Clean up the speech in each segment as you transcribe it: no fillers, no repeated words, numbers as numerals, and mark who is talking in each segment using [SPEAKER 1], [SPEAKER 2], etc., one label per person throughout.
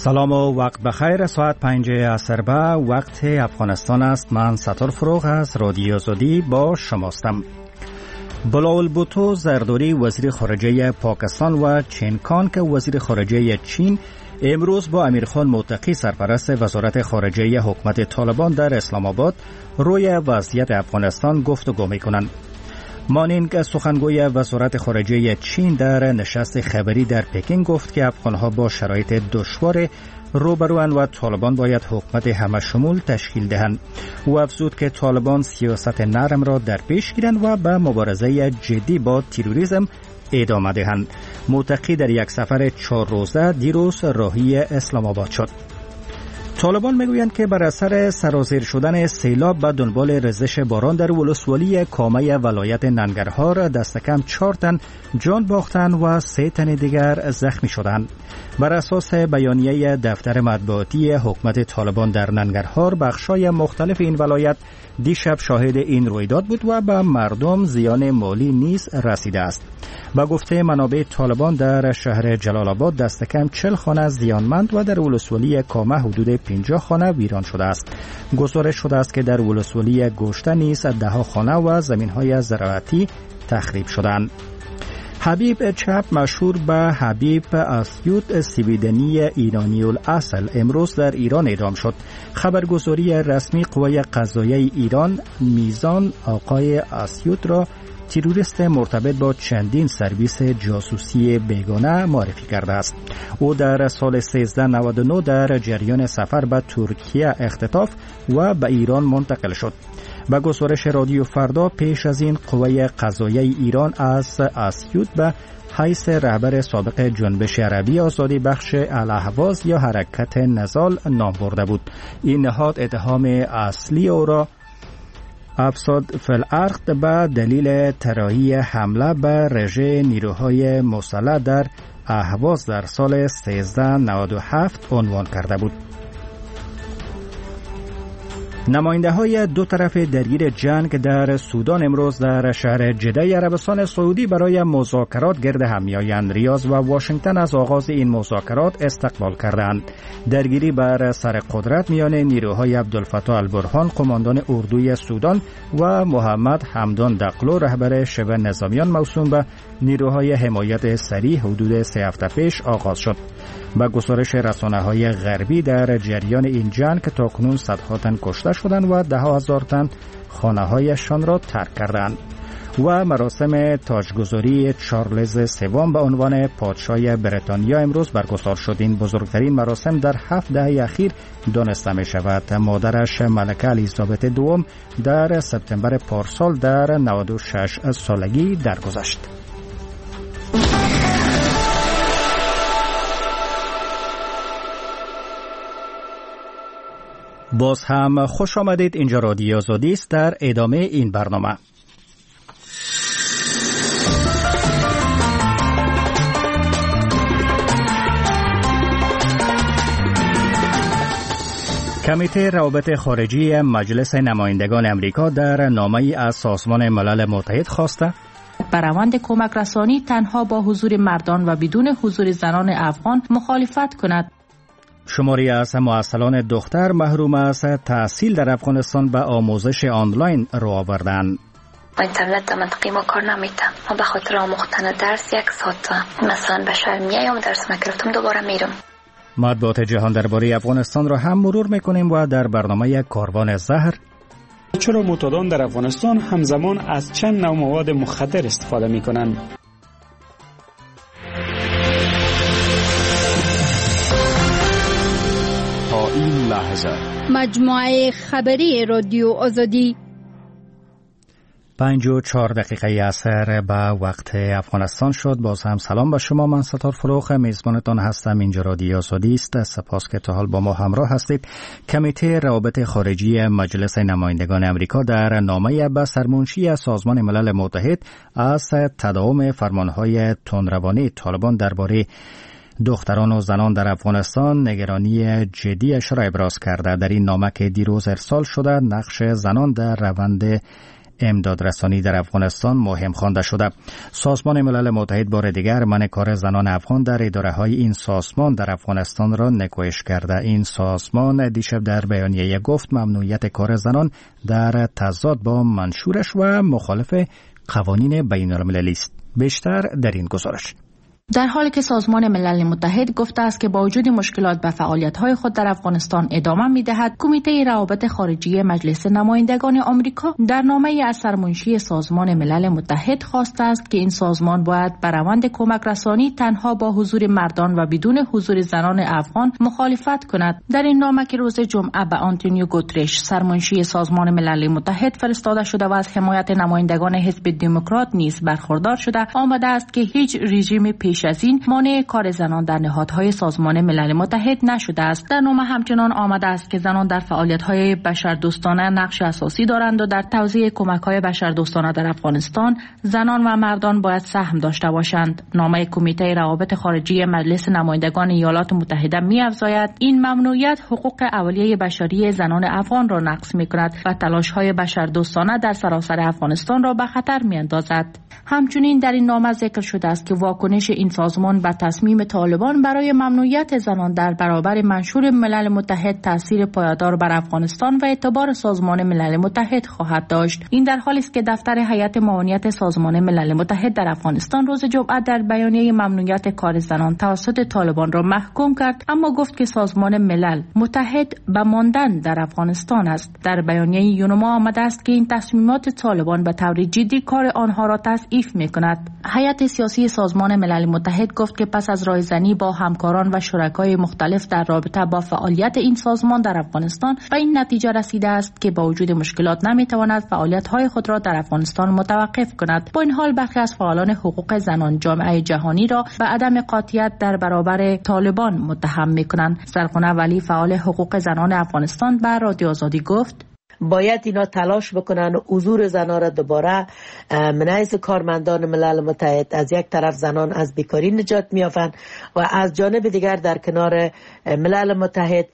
[SPEAKER 1] سلام و وقت بخیر. ساعت 5 عصر به وقت افغانستان است. من ستار فروغ از رادیو آزادی با شماستم. بلاول بوتو زرداری وزیر خارجه پاکستان و چینکان که وزیر خارجه چین امروز با امیرخان متقی سرپرست وزارت خارجه حکومت طالبان در اسلام آباد روی وضعیت افغانستان گفتگو می‌کنند. مانند سخنگوی وزارت خارجه چین در نشست خبری در پکین گفت که افغانها با شرایط دشوار روبروان و طالبان باید حکومت همه شمول تشکیل دهند. او افزود که طالبان سیاست نرم را در پیش گیرند و به مبارزه جدی با تروریسم ادامه دهند. متقی در یک سفر 4 روزه دیروز راهی اسلام آباد شد. طالبان میگویند که بر اثر سرازیر شدن سیلاب به دنبال ریزش باران در ولسوالی کامه ولایت ننگرهار دست کم 4 تن جان باختند و 3 تن دیگر زخمی شدند. بر اساس بیانیه دفتر مطبوعاتی حکومت طالبان در ننگرهار، بخشای مختلف این ولایت دیشب شاهد این رویداد بود و به مردم زیان مالی نیز رسیده است. با گفته منابع طالبان در شهر جلال آباد دست کم 40 خانه زیانمند و در ولسوالی کامه حدود 50 خانه ویران شده است. گزارش شده است که در ولسوالی گوشته نیز 10 خانه و زمین‌های زراعتی تخریب شدند. حبیب چپ مشهور به حبیب اسیوط سویدنی ایرانی الاصل امروز در ایران اعدام شد. خبرگزاری رسمی قوای قضاییه ایران میزان آقای اسیوط را تروریست مرتبط با چندین سرویس جاسوسی بیگانه معرفی کرده است. او در سال 1399 در جریان سفر به ترکیه اختطاف و به ایران منتقل شد. با گزارش رادیو فردا پیش از این قوای قضاییه ایران از اسیوط به حیث رهبر سابق جنبش عربی آزادی بخش الاهواز یا حرکت نضال نام برده بود. این نهاد اتهام اصلی او را افساد فی الارض به دلیل طراحی حمله به رژه نیروهای مسلح در اهواز در سال 1397 عنوان کرده بود. نماینده های دو طرف درگیر جنگ در سودان امروز در شهر جده عربستان سعودی برای مذاکرات گرد هم می‌آیند. ریاض و واشنگتن از آغاز این مذاکرات استقبال کردند. درگیری بر سر قدرت میان نیروهای عبدالفتاح البرهان قماندان اردوی سودان و محمد حمدان دقلو رهبر شبه نظامیان موسوم به نیروهای حمایت سریع حدود 3 هفته پیش آغاز شد. با گزارش رسانه‌های غربی در جریان این جنگ تاکنون صدها تن کشته شدند و 10,000 تن خانه‌هایشان را ترک کردند. و مراسم تاجگذاری چارلز سوم به عنوان پادشاه بریتانیا امروز برگزار شد. این بزرگترین مراسم در 7 دهه اخیر دانسته می شود. مادرش ملکه الیزابت دوم در سپتامبر پارسال در 96 سالگی درگذشت. باز هم خوش آمدید. اینجا رادیو آزادی است. در ادامه این برنامه کمیته روابط خارجی مجلس نمایندگان امریکا در نامه‌ای از سازمان ملل متحد خواسته
[SPEAKER 2] بر روند کمک رسانی تنها با حضور مردان و بدون حضور زنان افغان مخالفت کند.
[SPEAKER 1] شماری از معسلان دختر محروم از تحصیل در افغانستان به آموزش آنلاین رو آوردند.
[SPEAKER 3] اینترنت در منطقه ما کار نمیتم. ما به خاطر آموختن درس 1 ساعت مثلا به شهر میام درس نگرفتم دوباره میرم.
[SPEAKER 1] مطبوعات جهان درباره افغانستان را هم مرور میکنیم و در برنامه کاروان زهر
[SPEAKER 4] چرا معتادان در افغانستان همزمان از چند نوع مواد مخدر استفاده میکنند؟
[SPEAKER 5] تا این لحظه
[SPEAKER 6] مجموعه خبری رادیو آزادی
[SPEAKER 1] 54 دقیقه عصر به وقت افغانستان شد. باز هم سلام به شما. من ستار فروغ میزبانتان هستم. اینجا رادیو آزادی است. سپاس که تا حال با ما همراه هستید. کمیته روابط خارجی مجلس نمایندگان امریکا در نامه به سرمنشی سازمان ملل متحد از تداوم فرمانهای تندروانه طالبان درباره دختران و زنان در افغانستان نگرانی جدیش را ابراز کرده. در این نامه که دیروز ارسال شده نقش زنان در روند امدادرسانی در افغانستان مهم خوانده شده. سازمان ملل متحد بار دیگر منع کار زنان افغان در اداره‌های این سازمان در افغانستان را نکوهش کرده. این سازمان دیشب در بیانیه گفت ممنوعیت کار زنان در تضاد با منشورش و مخالف قوانین بین‌المللی است. بیشتر در این گزارش.
[SPEAKER 2] در حالی که سازمان ملل متحد گفته است که با وجود مشکلات به فعالیت‌های خود در افغانستان ادامه می‌دهد، کمیته روابط خارجی مجلس نمایندگان آمریکا در نامه‌ای از سرمنشی سازمان ملل متحد خواسته است که این سازمان باید بر روند کمک رسانی تنها با حضور مردان و بدون حضور زنان افغان مخالفت کند. در این نامه که روز جمعه به آنتونیو گوترش سرمنشی سازمان ملل متحد فرستاده شده و از حمایت نمایندگان حزب دموکرات نیز برخوردار شده، آمده است که هیچ رژیم پیش از این مانع کار زنان در نهادهای سازمان ملل متحد نشده است. در نامه همچنان آمده است که زنان در فعالیت‌های بشردوستانه نقش اساسی دارند و در توزیع کمک‌های بشردوستانه در افغانستان زنان و مردان باید سهم داشته باشند. نامه کمیته روابط خارجی مجلس نمایندگان ایالات متحده می‌افزاید این ممنوعیت حقوق اولیه بشری زنان افغان را نقض می‌کند و تلاش‌های بشردوستانه در سراسر افغانستان را به خطر می‌اندازد. همچنین در این نامه ذکر شده است که واکنش این سازمان به تصمیم طالبان برای ممنوعیت زنان در برابر منشور ملل متحد تاثیر پایدار بر افغانستان و اعتبار سازمان ملل متحد خواهد داشت. این در حالی است که دفتر هیئت معاونیت سازمان ملل متحد در افغانستان روز جمعه در بیانیه ممنوعیت کار زنان توسط طالبان را محکوم کرد، اما گفت که سازمان ملل متحد به ماندن در افغانستان است. در بیانیه یونما آمده است که این تصمیمات طالبان به طور جدی کار آنها را تضعیف می‌کند. هیئت سیاسی سازمان ملل متحد گفت که پس از رایزنی با همکاران و شرکای مختلف در رابطه با فعالیت این سازمان در افغانستان به این نتیجه رسیده است که با وجود مشکلات نمیتواند فعالیت‌های خود را در افغانستان متوقف کند. با این حال برخی از فعالان حقوق زنان جامعه جهانی را به عدم قاطعیت در برابر طالبان متهم می‌کنند. زرقونه ولی فعال حقوق زنان افغانستان به رادیو آزادی گفت
[SPEAKER 7] باید اینا تلاش بکنن و حضور زنان را دوباره من حیث کارمندان ملل متحد از یک طرف زنان از بیکاری نجات می‌یابند و از جانب دیگر در کنار ملل متحد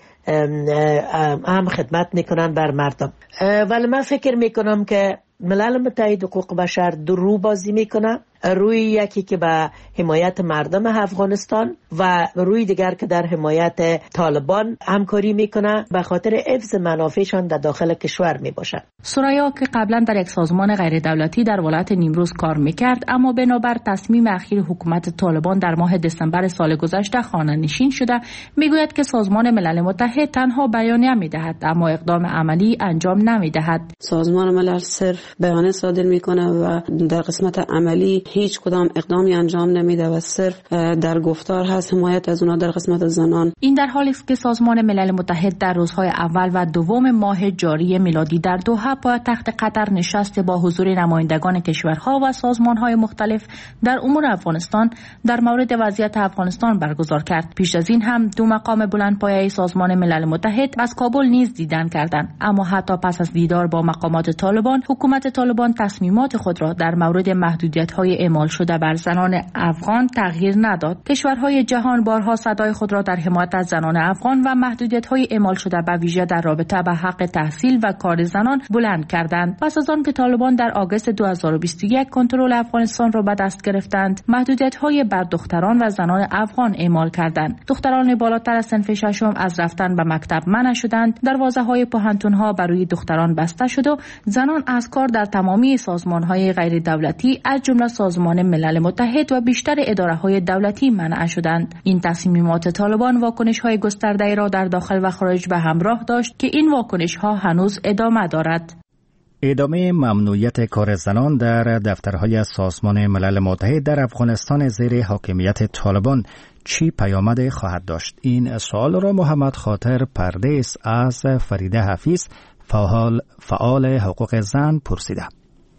[SPEAKER 7] هم خدمت میکنن بر مردم. ولی من فکر میکنم که ملل متحد حقوق بشر دو رو بازی میکنه، روی یکی که به حمایت مردم افغانستان و روی دیگر که در حمایت طالبان همکاری میکنه به خاطر حفظ منافعشان در داخل کشور میباشد.
[SPEAKER 2] سرایا که قبلا در یک سازمان غیر دولتی در ولایت نیمروز کار میکرد، اما بنابر تصمیم اخیر حکومت طالبان در ماه دسامبر سال گذشته خانه نشین شده، میگوید که سازمان ملل متحد تنها بیانیه میدهد اما اقدام عملی انجام نمیدهد.
[SPEAKER 8] سازمان ملل صرف بیانیه صادر میکنه و در قسمت عملی هیچ کدام اقدامی انجام نمیده و صرف در گفتار هست حمایت از اونها در قسمت زنان.
[SPEAKER 2] این در حالی است که سازمان ملل متحد در روزهای اول و دوم ماه جاری میلادی در دوحه پایتخت قطر نشست با حضور نمایندگان کشورها و سازمانهای مختلف در امور افغانستان در مورد وضعیت افغانستان برگزار کرد. پیش از این هم دو مقام بلندپایه سازمان ملل متحد از کابل نیز دیدن کردند، اما حتی پس از دیدار با مقامات طالبان، حکومت طالبان تصمیمات خود را در مورد محدودیت‌های اعمال شده بر زنان افغان تغییر نداد. کشورهای جهان بارها صدای خود را در حمایت از زنان افغان و محدودیت‌های اعمال شده به ویژه در رابطه با حق تحصیل و کار زنان بلند کردند. پس از آن که طالبان در آگوست 2021 کنترل افغانستان را به دست گرفتند، محدودیت‌های بر دختران و زنان افغان اعمال کردند. دختران بالاتر از صنف ششم از رفتن به مکتب منع شدند، دروازه‌های پوهنتون‌ها برای دختران بسته شد و زنان از کار در تمامی سازمان‌های غیر دولتی از جمله سازمان ملل متحد و بیشتر اداره‌های دولتی منع شدند. این تصمیمات طالبان واکنش‌های گسترده‌ای را در داخل و خارج به همراه داشت که این واکنش‌ها هنوز ادامه دارد.
[SPEAKER 1] ادامه ممنوعیت کار زنان در دفترهای سازمان ملل متحد در افغانستان زیر حاکمیت طالبان چی پیامد خواهد داشت؟ این سوال را محمد خاطر پردیس از فریده حفیظ فعال حقوق زن پرسیده.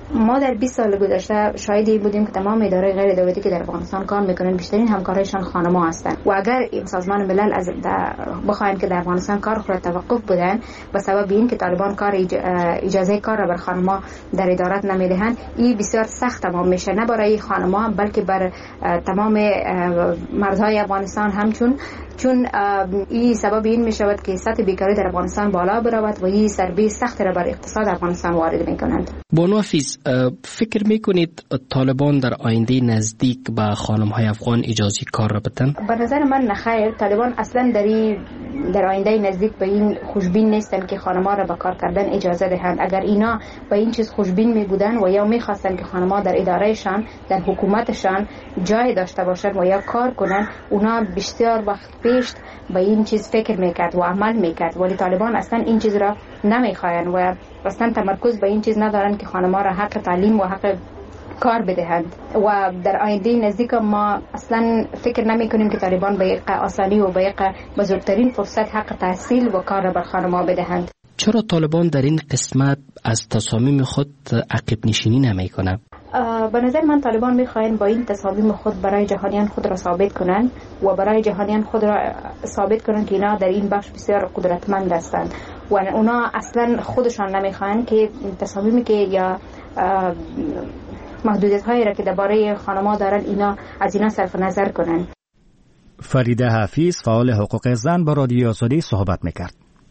[SPEAKER 9] ما در 20 سال گذشته شاهد بودیم که تمام ادارات غیر دولتی که در افغانستان کار میکنن بیشترین همکارایشان خانم‌ها هستند و اگر این سازمان ملل از بخوایم که در افغانستان کار خود توقف بدن به سبب این که طالبان کار اجازه کار را بر خانم‌ها در ادارات نمیدهند، این بسیار سخت تمام میشه، نه برای خانم‌ها بلکه بر تمام مردهای افغانستان چون این سبب این میشود که سطح بیکاری در افغانستان بالا برود و این ضربه سخت را بر اقتصاد افغانستان وارد میکنند.
[SPEAKER 10] بانو حفیظ، فکر میکنید طالبان در آینده نزدیک به خانم‌های افغان اجازه کار را بدن؟
[SPEAKER 9] به نظر من نخیر. طالبان اصلا در آینده نزدیک به این خوشبین نیستن که خانم‌ها را به کار کردن اجازه دهند. اگر اینا به این چیز خوشبین می بودن و یا می‌خواستن که خانم‌ها در ادارهشان، در حکومتشان جای داشته باشند و یا کار کنن، اونا بسیار وقت پیش به این چیز فکر میکرد و عمل میکرد، ولی طالبان اصلا این چیز را نمیخواین و اصلا تمرکز به این چیز ندارن که خانم‌ها را حق تعلیم و حق کار بدهند و در آینده نزدیک ما اصلا فکر نمی کنیم که طالبان به یک آسانی و به یک بزرگترین فرصت حق تحصیل و کار را بر خانم‌ها بدهند.
[SPEAKER 10] چرا طالبان در این قسمت از تصامیم خود عقب نشینی نمی کنند؟
[SPEAKER 9] به نظر من طالبان میخواین با این تصامیم خود برای جهانیان خود را ثابت کنند و برای جهانیان خود را ثابت کنند که اینا در این بخش بسیار قدرتمند هستند و اونا اصلا خودشان نمیخواین که تصامیمی که یا محدودیت هایی را که درباره خانم‌ها دارن از اینا صرف نظر کنند.
[SPEAKER 1] فریده حفیظ، فعال حقوق زن، با رادیو آزادی صحبت میکرد.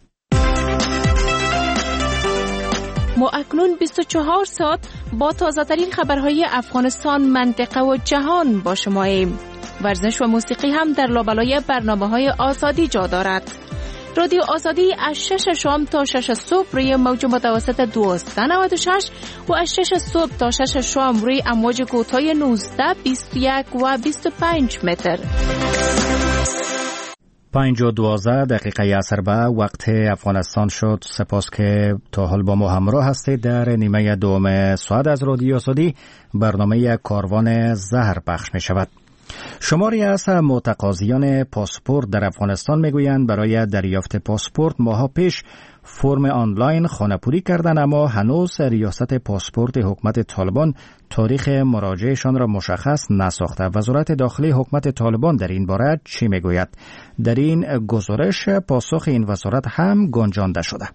[SPEAKER 2] ما اکنون 24 ساعت با تازه‌ترین خبرهای افغانستان، منطقه و جهان با شماییم. ورزش و موسیقی هم در لابلای برنامه‌های آزادی جا دارد. رادیو آزادی از 6 شام تا 6 صبح روی موج متوسط 1296 و از 6 صبح تا 6 شام روی امواج کوتاه 19، 21 و 25 متر.
[SPEAKER 1] 5:12 عصر به وقت افغانستان شد. سپاس که تا حال با ما همراه هستید. در نیمه دوم ساعت از رادیو آزادی برنامه کاروان زهر پخش می شود. شماری از متقاضیان پاسپورت در افغانستان میگویند برای دریافت پاسپورت ماها پیش فرم آنلاین خانه‌پوری کردند، اما هنوز ریاست پاسپورت حکومت طالبان تاریخ مراجعهشان را مشخص نساخته. وزارت داخلی حکومت طالبان در این باره چی میگوید؟ در این گزارش پاسخ این وزارت هم گنجانده شده.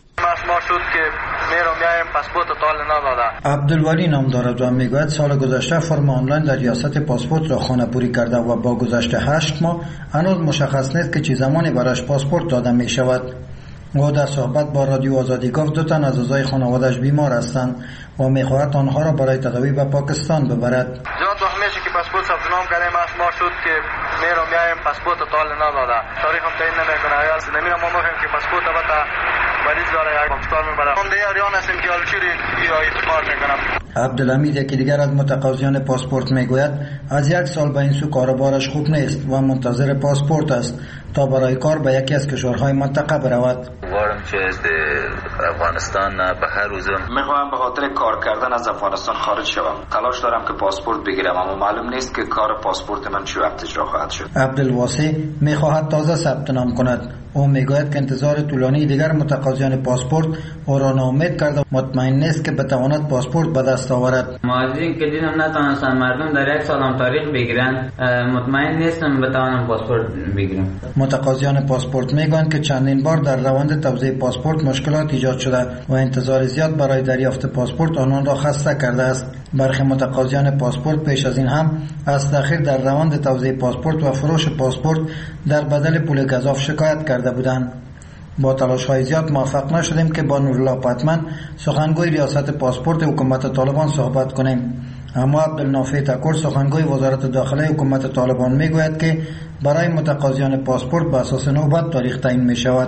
[SPEAKER 11] عبدالولی نام دارد و میگوید سال گذشته فرم آنلاین در ریاست پاسپورت را خانه‌پوری کرده و با گذشت 8 ماه هنوز مشخص نیست که چه زمانی برایش پاسپورت داده می شود. او در صحبت با رادیو آزادی گفت 2 تن از اعضای خانواده‌اش بیمار هستند و میخواهد آنها را برای تداوی به پاکستان ببرد.
[SPEAKER 12] زیاد وقت میشه که پاسپورت ثبت نام کردیم، ما شد که میایم پاسپورت تا نداده، تاریخ هم تعیین نمیکنه. یا نمیرم ما میگیم که پاسپورت البته مریض داره یا پاکستان میبره. هم دیگه ریان هستیم که الچری یا اعتبار میکنم.
[SPEAKER 11] عبدالحمید یکی دیگر از متقاضیان پاسپورت میگوید از 1 سال به این سو کاروبارش خوب نیست و منتظر پاسپورت است تا برای کار به یکی از کشورهای منطقه برود.
[SPEAKER 13] وارم که از افغانستان به هر روز
[SPEAKER 14] میخوام به خاطر کار کردن از افغانستان خارج شوم. تلاش دارم که پاسپورت بگیرم، اما معلوم نیست که کار پاسپورت من چه وقت اجرا خواهد شد.
[SPEAKER 11] عبدالواسی میخواهد تازه ثبت نام کند. او میگوید که انتظار طولانی دیگر متقاضیان پاسپورت او را ناامید کرده، مطمئن نیست که بتواند پاسپورت به دست آورد.
[SPEAKER 15] مهاجرین که دیدم نتوانستند مردم در 1 سال هم تاریخ بگیرند، مطمئن نیستم بتوانم پاسپورت بگیرم.
[SPEAKER 11] متقاضیان پاسپورت میگویند که چندین بار در روند توزیع پاسپورت مشکلات ایجاد شده و انتظار زیاد برای دریافت پاسپورت آنان را خسته کرده است. برخی متقاضیان پاسپورت پیش از این هم از تأخیر در روند توزیع پاسپورت و فروش پاسپورت در بدل پول گزاف شکایت کرده بودند. با تلاش‌های زیاد موفق نشدیم که با نورالله پتمن سخنگوی ریاست پاسپورت حکومت طالبان صحبت کنیم، اما عبدالنافع تکور سخنگوی وزارت داخلی حکومت طالبان میگوید که برای متقاضیان پاسپورت به اساس نوبت تاریخ تعیین می شود.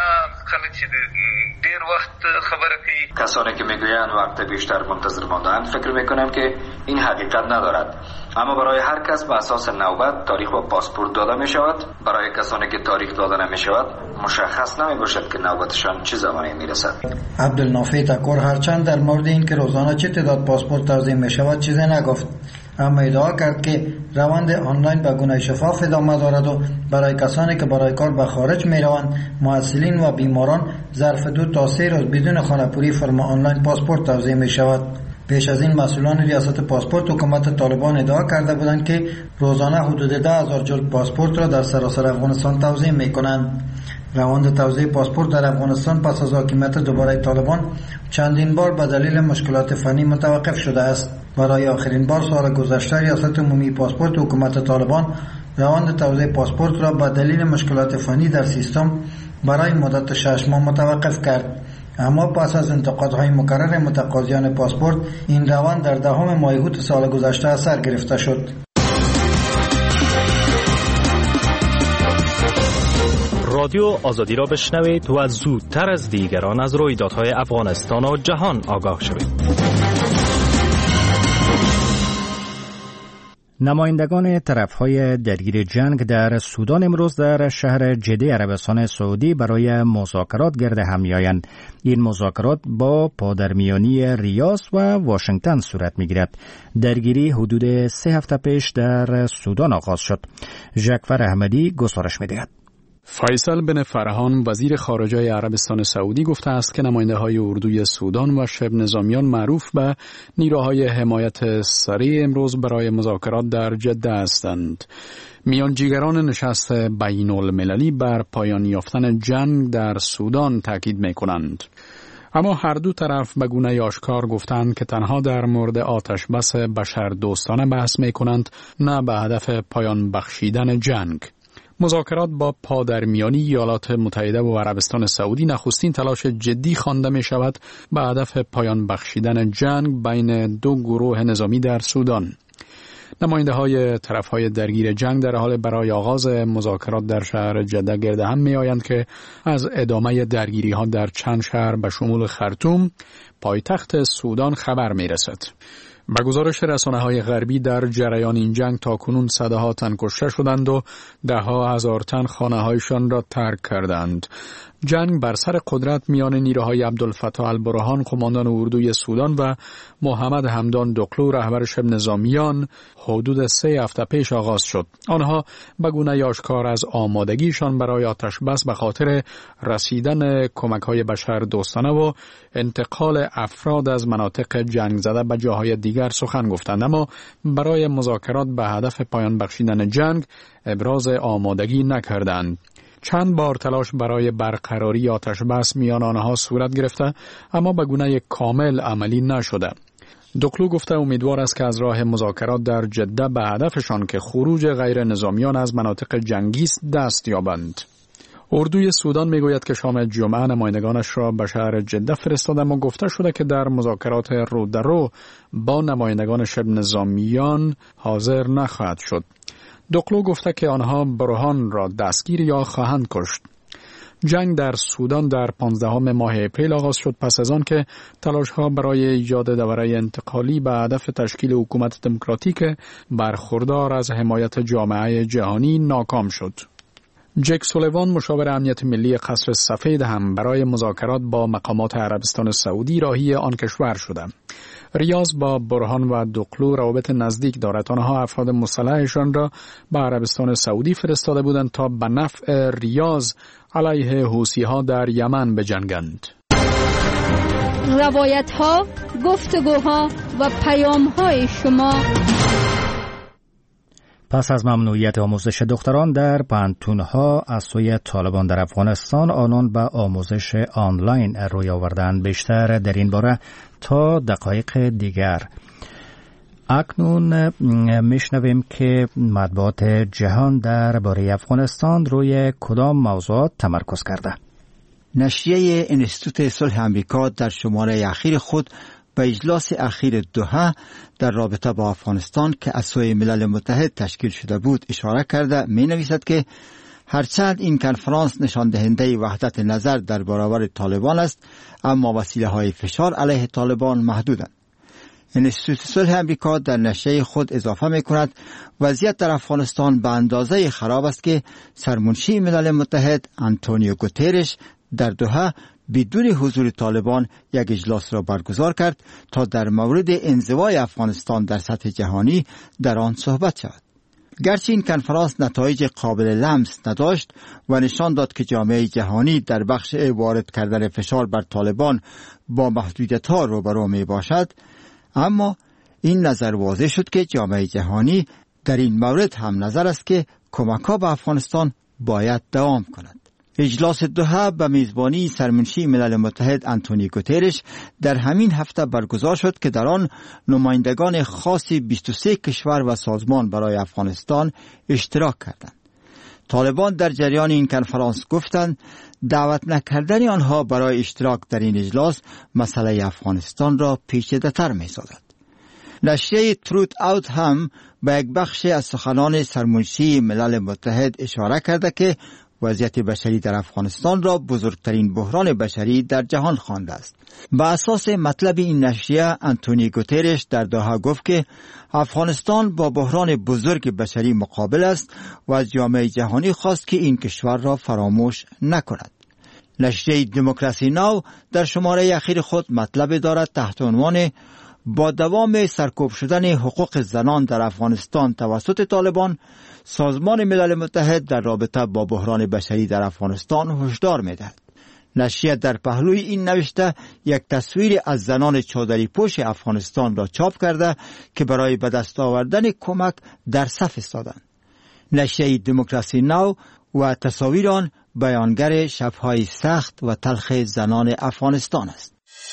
[SPEAKER 14] دیر وقت خبره که کسانی که میگویند وقت بیشتر منتظر ماندند فکر میکنم که این حقیقت ندارد، اما برای هر کس به اساس نوبت تاریخ و پاسپورت داده می شود. برای کسانی که تاریخ داده نمی شود مشخص نمی باشد که نوبتشان چه زمانی می رسد.
[SPEAKER 11] عبدالنافع تکور هرچند در مورد این که روزانه چه تعداد پاسپورت توزیع می شود چیزی نگفت، اما ادعا کرد که روند آنلاین به گونه شفاف ادامه دارد و برای کسانی که برای کار به خارج می روند، محصلین و بیماران ظرف 2 تا 3 روز بدون خانه‌پوری فرم آنلاین پاسپورت توزیع می شود. پیش از این مسئولان ریاست پاسپورت حکومت طالبان ادعا کرده بودند که روزانه حدود 10,000 جلد پاسپورت را در سراسر افغانستان توزیع می‌کنند. روند توزیع پاسپورت در افغانستان پس از حاکمیت دوباره طالبان چندین بار به دلیل مشکلات فنی متوقف شده است. برای آخرین بار سال گذشته ریاست عمومی پاسپورت حکومت طالبان روند توزیع پاسپورت را به دلیل مشکلات فنی در سیستم برای مدت 6 ماه متوقف کرد. اما پس از انتقادهای مکرر متقاضیان پاسپورت این روند در 10 ماه اوت سال گذشته از سر گرفته شد.
[SPEAKER 16] رادیو آزادی را بشنوید و زودتر از دیگران از رویدادهای افغانستان و جهان آگاه شوید.
[SPEAKER 1] نمایندگان طرف‌های درگیر جنگ در سودان امروز در شهر جده عربستان سعودی برای مذاکرات گرد هم می‌آیند. این مذاکرات با پادرمیانی ریاض و واشنگتن صورت می‌گیرد. درگیری حدود 3 هفته پیش در سودان آغاز شد. جعفر احمدی گزارش می‌دهد.
[SPEAKER 17] فیصل بن فرحان وزیر خارجه عربستان سعودی گفته است که نماینده‌های اردوی سودان و شبه نظامیان معروف به نیروهای حمایت سریع امروز برای مذاکرات در جده هستند. میانجیگران نشست بین المللی بر پایان یافتن جنگ در سودان تاکید می‌کنند. اما هر دو طرف به گونه آشکار گفتند که تنها در مورد آتش بس بشردوستانه بحث می‌کنند، نه به هدف پایان بخشیدن جنگ. مذاکرات با پادرمیانی ایالات متحده و عربستان سعودی نخستین تلاش جدی خوانده می شود به هدف پایان بخشیدن جنگ بین دو گروه نظامی در سودان. نماینده های طرف های درگیر جنگ در حال برای آغاز مذاکرات در شهر جده گرد هم می آیند که از ادامه درگیری ها در چند شهر به شمول خرطوم، پایتخت سودان خبر می رسد. به گزارش رسانه‌های غربی در جریان این جنگ تاکنون صدها تن کشته شدند و 10,000 تن خانه‌هایشان را ترک کردند. جنگ بر سر قدرت میان نیروهای عبدالفتاح البرهان قماندان اردوی سودان و محمد حمدان دقلو رهبر شبه نظامیان حدود 3 هفته پیش آغاز شد. آنها به گونه آشکار از آمادگیشان برای آتش بس به خاطر رسیدن کمک‌های بشردوستانه و انتقال افراد از مناطق جنگ زده به جاهای دیگر سخن گفتند، اما برای مذاکرات به هدف پایان بخشیدن جنگ ابراز آمادگی نکردند. چند بار تلاش برای برقراری آتش بس میان آنها صورت گرفته، اما به گونه کامل عملی نشده. دقلو گفته امیدوار است که از راه مذاکرات در جده به هدفشان که خروج غیر نظامیان از مناطق جنگی است دست یابند. اردوی سودان میگوید که شام جمعه نمایندگانش را به شهر جده فرستاده، اما گفته شده که در مذاکرات رو در رو با نمایندگان شبه نظامیان حاضر نخواهد شد. دقلو گفته که آنها برهان را دستگیر یا خواهند کشت. جنگ در سودان در 15 ماه اپریل آغاز شد پس از آن که تلاش‌ها برای ایجاد دوره انتقالی به هدف تشکیل حکومت دموکراتیک برخوردار از حمایت جامعه جهانی ناکام شد. جک سولیوان مشاور امنیت ملی قصر سفید هم برای مذاکرات با مقامات عربستان سعودی راهی آن کشور شده. ریاض با برهان و دقلو روابط نزدیک دارد. آنها افراد مسلحشان را به عربستان سعودی فرستاده بودند تا به نفع ریاض علیه حوثی‌ها در یمن بجنگند.
[SPEAKER 6] روایت‌ها، گفتگوها و پیام‌های شما.
[SPEAKER 1] پس از ممنوعیت آموزش دختران در پانتون‌ها از سوی طالبان در افغانستان، آنان به آموزش آنلاین روی آوردند. بیشتر در این باره تا دقایق دیگر. اکنون میشنویم که مطبوعات جهان درباره افغانستان روی کدام موضوعات تمرکز کرده.
[SPEAKER 18] نشریه انستیتوت صلح آمریکا در شماره اخیر خود به اجلاس اخیر دوحه در رابطه با افغانستان که از سوی ملل متحد تشکیل شده بود اشاره کرده می نویسد که هرچند این کنفرانس نشان دهنده وحدت نظر در برابر طالبان است، اما وسیله های فشار علیه طالبان محدودند. انستیتوت صلح آمریکا در نشریه خود اضافه می کند وضعیت در افغانستان به اندازه خراب است که سرمنشی ملل متحد آنتونیو گوترش در دوحه بدون حضور طالبان یک اجلاس را برگزار کرد تا در مورد انزوای افغانستان در سطح جهانی در آن صحبت شود. گرچه این کنفرانس نتایج قابل لمس نداشت و نشان داد که جامعه جهانی در بخش وارد کردن فشار بر طالبان با محدودیت‌ها روبرو می باشد، اما این نظر واضح شد که جامعه جهانی در این مورد هم نظر است که کمک‌ها به افغانستان باید دوام کند. اجلاس دوحه به میزبانی سرمنشی ملل متحد آنتونی گوترش در همین هفته برگزار شد که در آن نمایندگان خاص 23 کشور و سازمان برای افغانستان اشتراک کردند. طالبان در جریان این کنفرانس گفتند دعوت نکردن آنها برای اشتراک در این اجلاس مسئله افغانستان را پیچیده‌تر می‌سازد. نشریه تروت اوت هم به یک بخش از سخنان سرمنشی ملل متحد اشاره کرده که وضعیت بشری در افغانستان را بزرگترین بحران بشری در جهان خوانده است. به اساس مطلب این نشریه آنتونی گوترش در دوحه گفت که افغانستان با بحران بزرگ بشری مقابل است و از جامعه جهانی خواست که این کشور را فراموش نکند. نشریه دموکراسی ناو در شماره اخیر خود مطلب دارد تحت عنوان با دوام سرکوب شدن حقوق زنان در افغانستان توسط طالبان، سازمان ملل متحد در رابطه با بحران بشری در افغانستان هشدار می‌دهد. نشریه در پهلوی این نوشته یک تصویر از زنان چادری پوش افغانستان را چاپ کرده که برای به دست آوردن کمک در صف ایستادند. نشریه دموکراسی ناو و تصاویر آن بیانگر شب‌های سخت و تلخ زنان افغانستان است.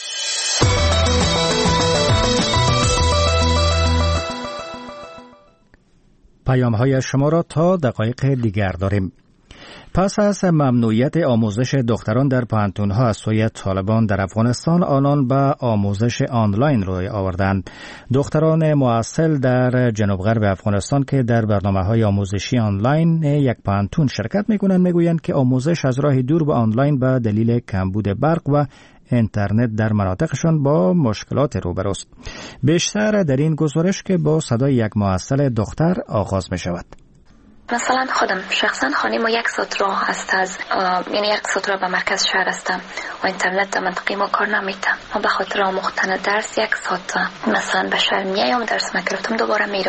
[SPEAKER 1] پیام‌های شما را تا دقایق دیگر داریم. پس از ممنوعیت آموزش دختران در پانتون‌ها از سوی طالبان در افغانستان، آنان به آموزش آنلاین روی آوردند. دختران معسل در جنوب غرب افغانستان که در برنامه‌های آموزشی آنلاین یک پانتون شرکت می‌کنند می‌گویند که آموزش از راه دور به آنلاین به دلیل کمبود برق و اینترنت در مناطقشان با مشکلات روبروست. بیشتر در این گزارش که با صدای یک معسل دختر آغاز می شود.
[SPEAKER 3] مثلا خودم شخصا خانه ما 1 ساعت راه است از یعنی 1 ساعت راه به مرکز شهر هستم و اینترنت در منطقه ما کار نمیده. ما به خاطر آموختن درس 1 ساعت مثلا به شهر میام درس نگرفتم دوباره میرم.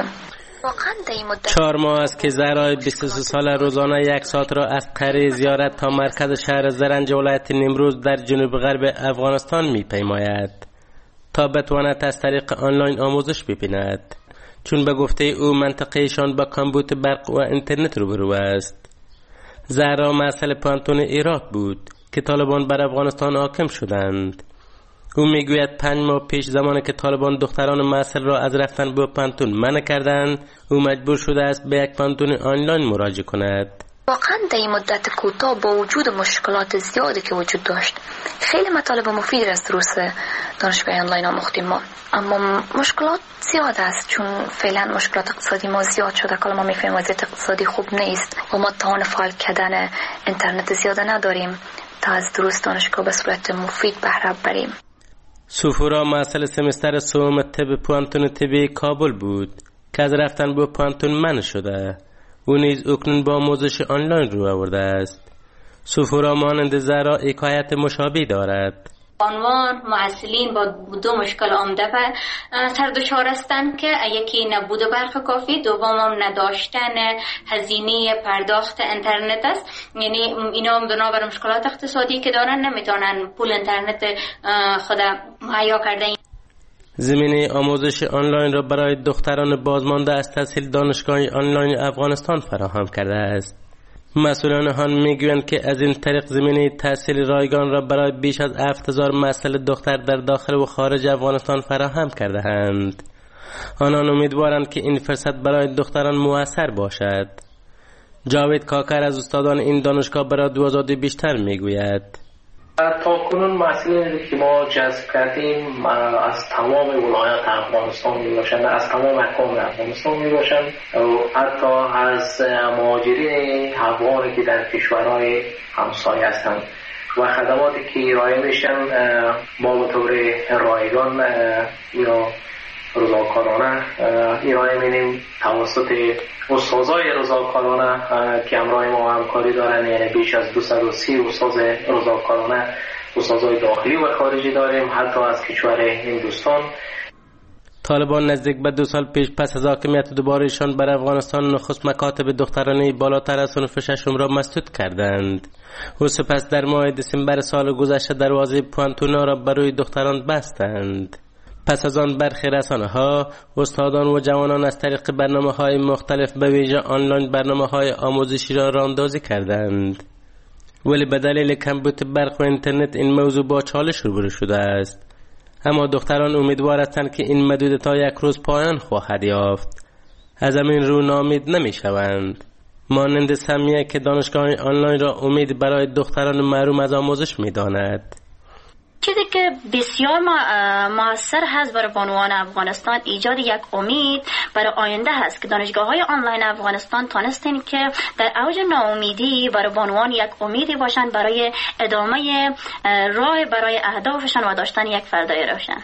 [SPEAKER 19] 4 ماه است که زهرای 23 ساله روزانه 1 ساعت را از قره زیارت تا مرکز شهر زرنج ولایت نیمروز در جنوب غرب افغانستان می‌پیماید تا بتواند از طریق آنلاین آموزش ببیند، چون به گفته او منطقهشان با کمبود برق و اینترنت روبرو است. زهرا مسئله پانتون عراق بود که طالبان بر افغانستان حاکم شدند. او میگوید 5 ماه پیش زمانی که طالبان دختران معسل را از رفتن به پانتون منع کردند، او مجبور شده است به یک پانتون آنلاین مراجعه کند.
[SPEAKER 3] واقعا در این مدت کوتاه با وجود مشکلات زیادی که وجود داشت، خیلی مطالب مفید از دروس دانشگاه آنلاین آموختیم ما، اما مشکلات زیاد است چون فعلا مشکلات اقتصادی ما زیاد شده. که ما میفهمیم وضعیت اقتصادی خوب نیست و ما توان فعال کردن اینترنت زیاد نداریم تا از دروس دانشگاه به صورت مفید بهره بریم.
[SPEAKER 19] سفورا مسئله سمستر سوم طب پانتون طبی کابل بود که از رفتن به پانتون منع شده. او نیز اکنون با آموزش آنلاین رو آورده است. سفورا مانند زهرا حکایت مشابه دارد.
[SPEAKER 20] عنوان معسلین با 2 مشکل عمده سر دچار هستند که یکی نبود برق کافی، دوم هم نداشتن هزینه پرداخت اینترنت است. یعنی اینا بنابر مشکلات اقتصادی که دارن نمیتونن پول اینترنت خود مهیا کردن.
[SPEAKER 19] زمینه آموزش آنلاین را برای دختران بازمانده از تحصیل دانشگاه آنلاین افغانستان فراهم کرده است. مسئولان آن میگویند که از این طریق زمینه تحصیل رایگان را برای بیش از 7000 معسل دختر در داخل و خارج افغانستان فراهم کرده اند. آنان امیدوارند که این فرصت برای دختران مؤثر باشد. جاوید کاکر از استادان این دانشگاه برای آزادی بیشتر میگوید.
[SPEAKER 21] تا کنون مسئله که ما جذب کردیم از تمام ولایات افغانستان می باشند، از تمام اقوام افغانستان می باشند و حتی از مهاجرین افغانی که در کشورهای همسایه هستند و خدماتی که ارائه میشن ما به طور رایگان یا رضاکارانه ارائه می‌دیم توسط استادای رضاکارانه که همراه ما همکاری دارن. یعنی بیش از 230 استاد رضاکارانه، استادای داخلی و خارجی داریم، حتی از کشور هندوستان.
[SPEAKER 19] طالبان نزدیک به 2 سال پیش پس از حاکمیت دوبارهشان بر افغانستان نخست مکاتب دخترانه بالاتر از صنف 6 را مسدود کردند. و سپس در ماه دسامبر سال گذشته دروازه پانتونا را برای دختران بستند. پس از آن برخی رسانه‌ها استادان و جوانان از طریق برنامه‌های مختلف به ویژه آنلاین برنامه‌های آموزشی را راه‌اندازی کردند. ولی به دلیل کمبود برق و اینترنت این موضوع با چالش روبرو شده است. اما دختران امیدوار هستند که این محدودیت‌ها یک روز پایان خواهد یافت. از همین رو ناامید نمی‌شوند. مانند سمیه که دانشگاه آنلاین را امید برای دختران محروم از آموزش می‌داند.
[SPEAKER 20] چیزی که بسیار موثر هست برای بانوان افغانستان ایجاد یک امید برای آینده هست که دانشگاه‌های آنلاین افغانستان تانستن که در اوج ناامیدی برای بانوان یک امیدی باشند برای ادامه راه برای اهدافشان و داشتن یک فردای روشن.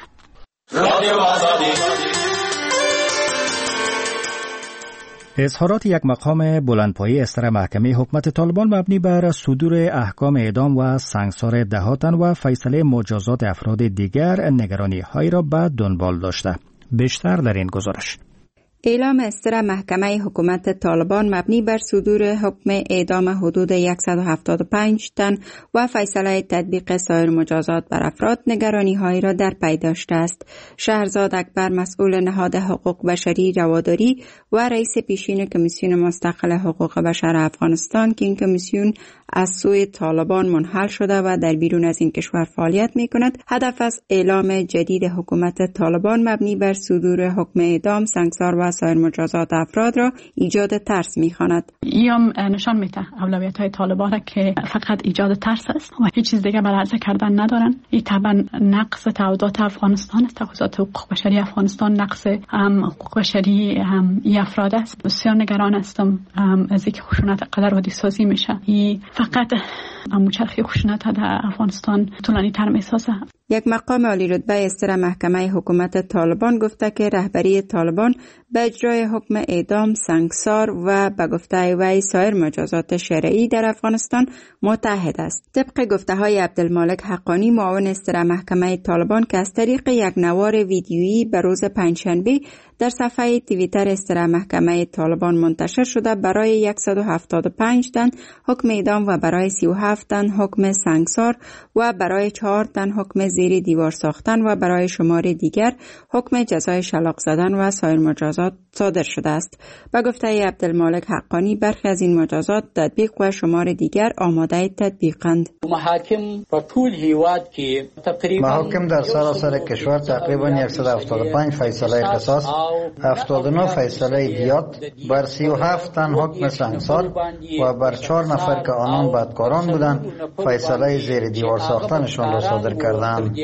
[SPEAKER 1] اظهارات یک مقام بلندپایه از طرف محکمه حکومت طالبان مبنی بر صدور احکام اعدام و سنگسار دهاتن و فیصله مجازات افراد دیگر نگرانی‌هایی را به دنبال داشته. بیشتر در این گزارش.
[SPEAKER 4] اعلام استر محکمه حکومت طالبان مبنی بر صدور حکم اعدام حدود 175 تن و فیصله تطبیق سایر مجازات بر افراد نگرانی‌هایی را در پی داشته است. شهرزاد اکبر مسئول نهاد حقوق بشری رواداری و رئیس پیشین کمیسیون مستقل حقوق بشر افغانستان که این کمیسیون از سوی طالبان منحل شده و در بیرون از این کشور فعالیت می‌کند، هدف از اعلام جدید حکومت طالبان مبنی بر صدور حکم اعدام، سنگسار و سایر مجازات افراد را ایجاد ترس می‌خواند.
[SPEAKER 2] ایام نشان میده اولویت‌های طالبان را که فقط ایجاد ترس است و هیچ چیز دیگه برای عرضه کردن ندارن. این طبعا نقص تعهدات افغانستان است، تعهدات حقوق بشری افغانستان، نقص حقوق بشری این افراد است. بسیار نگران هستم از اینکه خشونت قدر عادی سازی میشه. این فقط موچرخی خشونت در افغانستان طولانی تر میسازه.
[SPEAKER 4] یک مقام عالی رتبه استر محکمه حکومت طالبان گفته که رهبری طالبان به اجرای حکم اعدام، سنگسار و به گفته وی سایر مجازات شرعی در افغانستان متحد است. طبق گفته های عبدالمالک حقانی معاون استر محکمه طالبان که از طریق یک نوار ویدیویی به روز پنجشنبه در صفحه توییتر استر محکمه طالبان منتشر شده، برای 175 تن حکم اعدام و برای 37 تن حکم سنگسار و برای 4 تن حکم زیر دیوار ساختن و برای شمار دیگر حکم جزای شلاق زدن و سایر مجازات صادر شده است. به گفته عبدالمالک حقانی برخی از این مجازات تطبیق و شمار دیگر آماده تطبیقند.
[SPEAKER 11] محاکم در سراسر کشور تقریبا 175 فیصله قصاص، 79 فیصله دیات، بر 37 تن حکم سنگسار و بر 4 نفر که آنان بدکاران بودند فیصله زیر دیوار ساختنشان را صادر کردند.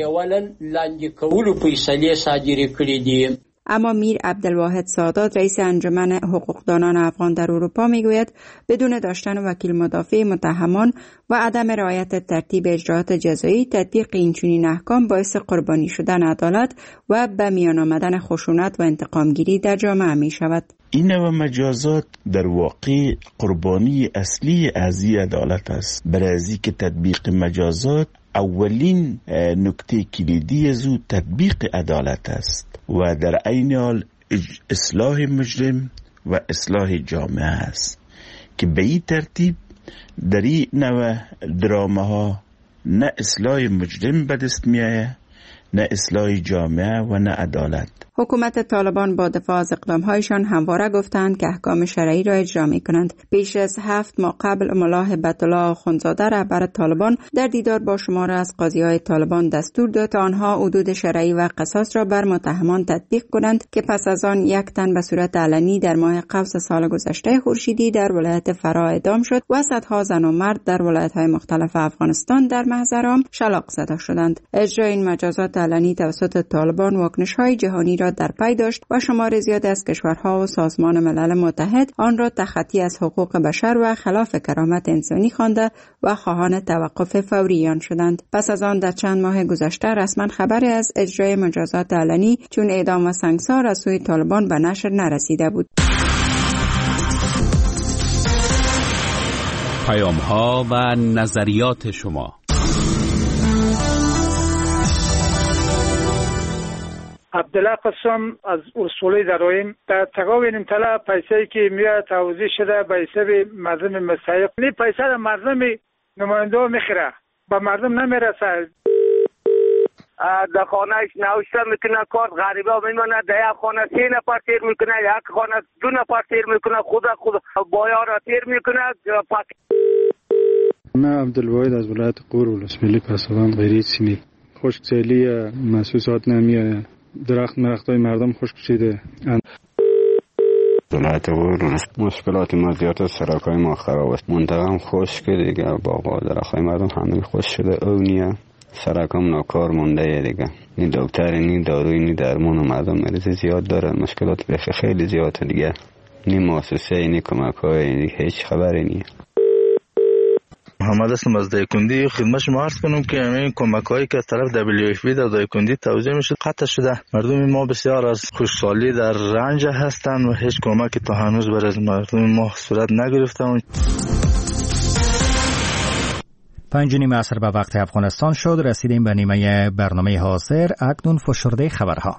[SPEAKER 4] اما میر عبدالواحد سادات رئیس انجمن حقوقدانان افغان در اروپا میگوید بدون داشتن وکیل مدافع متهمان و عدم رعایت ترتیب اجراات جزایی، تطبیق اینچنین احکام باعث قربانی شدن عدالت و به میان آمدن خشونت و انتقامگیری در جامعه می شود.
[SPEAKER 22] این نوع مجازات در واقع قربانی اصلی از عدالت است. برای از که تطبیق مجازات اولین نکته کلیدی زو تطبیق عدالت است و در عین حال اصلاح مجرم و اصلاح جامعه است که به این ترتیب در این نوع درامه ها نه اصلاح مجرم به دست می آید، نه اصلاح جامعه و نه عدالت.
[SPEAKER 4] حکومت طالبان با دفاع از اقدامهایشان همواره گفتند که احکام شرعی را اجرا می کنند. پیش از 7 ماه قبل ملا هبت الله آخوندزاده رهبر طالبان در دیدار با شمار از قاضی‌های طالبان دستور داد تا آنها حدود شرعی و قصاص را بر متهمان تطبیق کنند که پس از آن 1 تن به صورت علنی در ماه قوس سال گذشته خورشیدی در ولایت فرا اعدام شد و صدها زن و مرد در ولایت‌های مختلف افغانستان در محضر عام شلاق زده شدند. اجرای این مجازات علنی توسط طالبان واکنش‌های جهانی را در پی داشت و شمار زیاد از کشورها و سازمان ملل متحد آن را تخطی از حقوق بشر و خلاف کرامت انسانی خوانده و خواهان توقف فوری آن شدند. پس از آن در چند ماه گذشته رسما خبری از اجرای مجازات علنی چون اعدام و سنگسار از سوی طالبان به نشر نرسیده بود.
[SPEAKER 5] پیام‌ها و نظریات شما.
[SPEAKER 23] عبدالله قسم از اصولی درایم در تقاوی نمتلا پیسه‌ای که میاد توضیح شده به حساب مردم مستحق. این پیسه را مردم نماینده میخره، به مردم نمیرسه.
[SPEAKER 12] در خانهش نوشته میکنه کارت غریبه میمونه، در یک خانه 3 نفر تیر میکنه، یک خانه 2 نفر تیر میکنه، خود بایا را تیر میکنه.
[SPEAKER 7] من عبدالواحد از ولایت غور ولسوالی پسابان غیری سیمی. خشکسالی محسوسات نمیاد، درختای مردم خشک شده.
[SPEAKER 8] ولایت غور مشکلات ما زیاد است، سرکای ما خراب است، منطقه هم خشک دیگه، باغ و درختای مردم همه خشک شده، اونیه سرکم ناکار مونده دیگه، نی دکتر نی داروی نی درمان و مردم مریض زیاد داره، مشکلات خیلی زیاده دیگه، نی مؤسسه نی کمک‌های هیچ خبری نی.
[SPEAKER 10] محمد هستم از دایکندی. خدمت شما عرض کنم که این کمک‌هایی که از طرف WFP در دایکندی توزیع میشه قطع شده. مردم ما بسیار از خوشحالی در رنج هستند و هیچ کمکی تا هنوز برای مردم ما صورت نگرفته.
[SPEAKER 1] 5:30 عصر به وقت افغانستان شد. رسیدیم به نیمه برنامه حاضر. اکنون فشرده خبرها.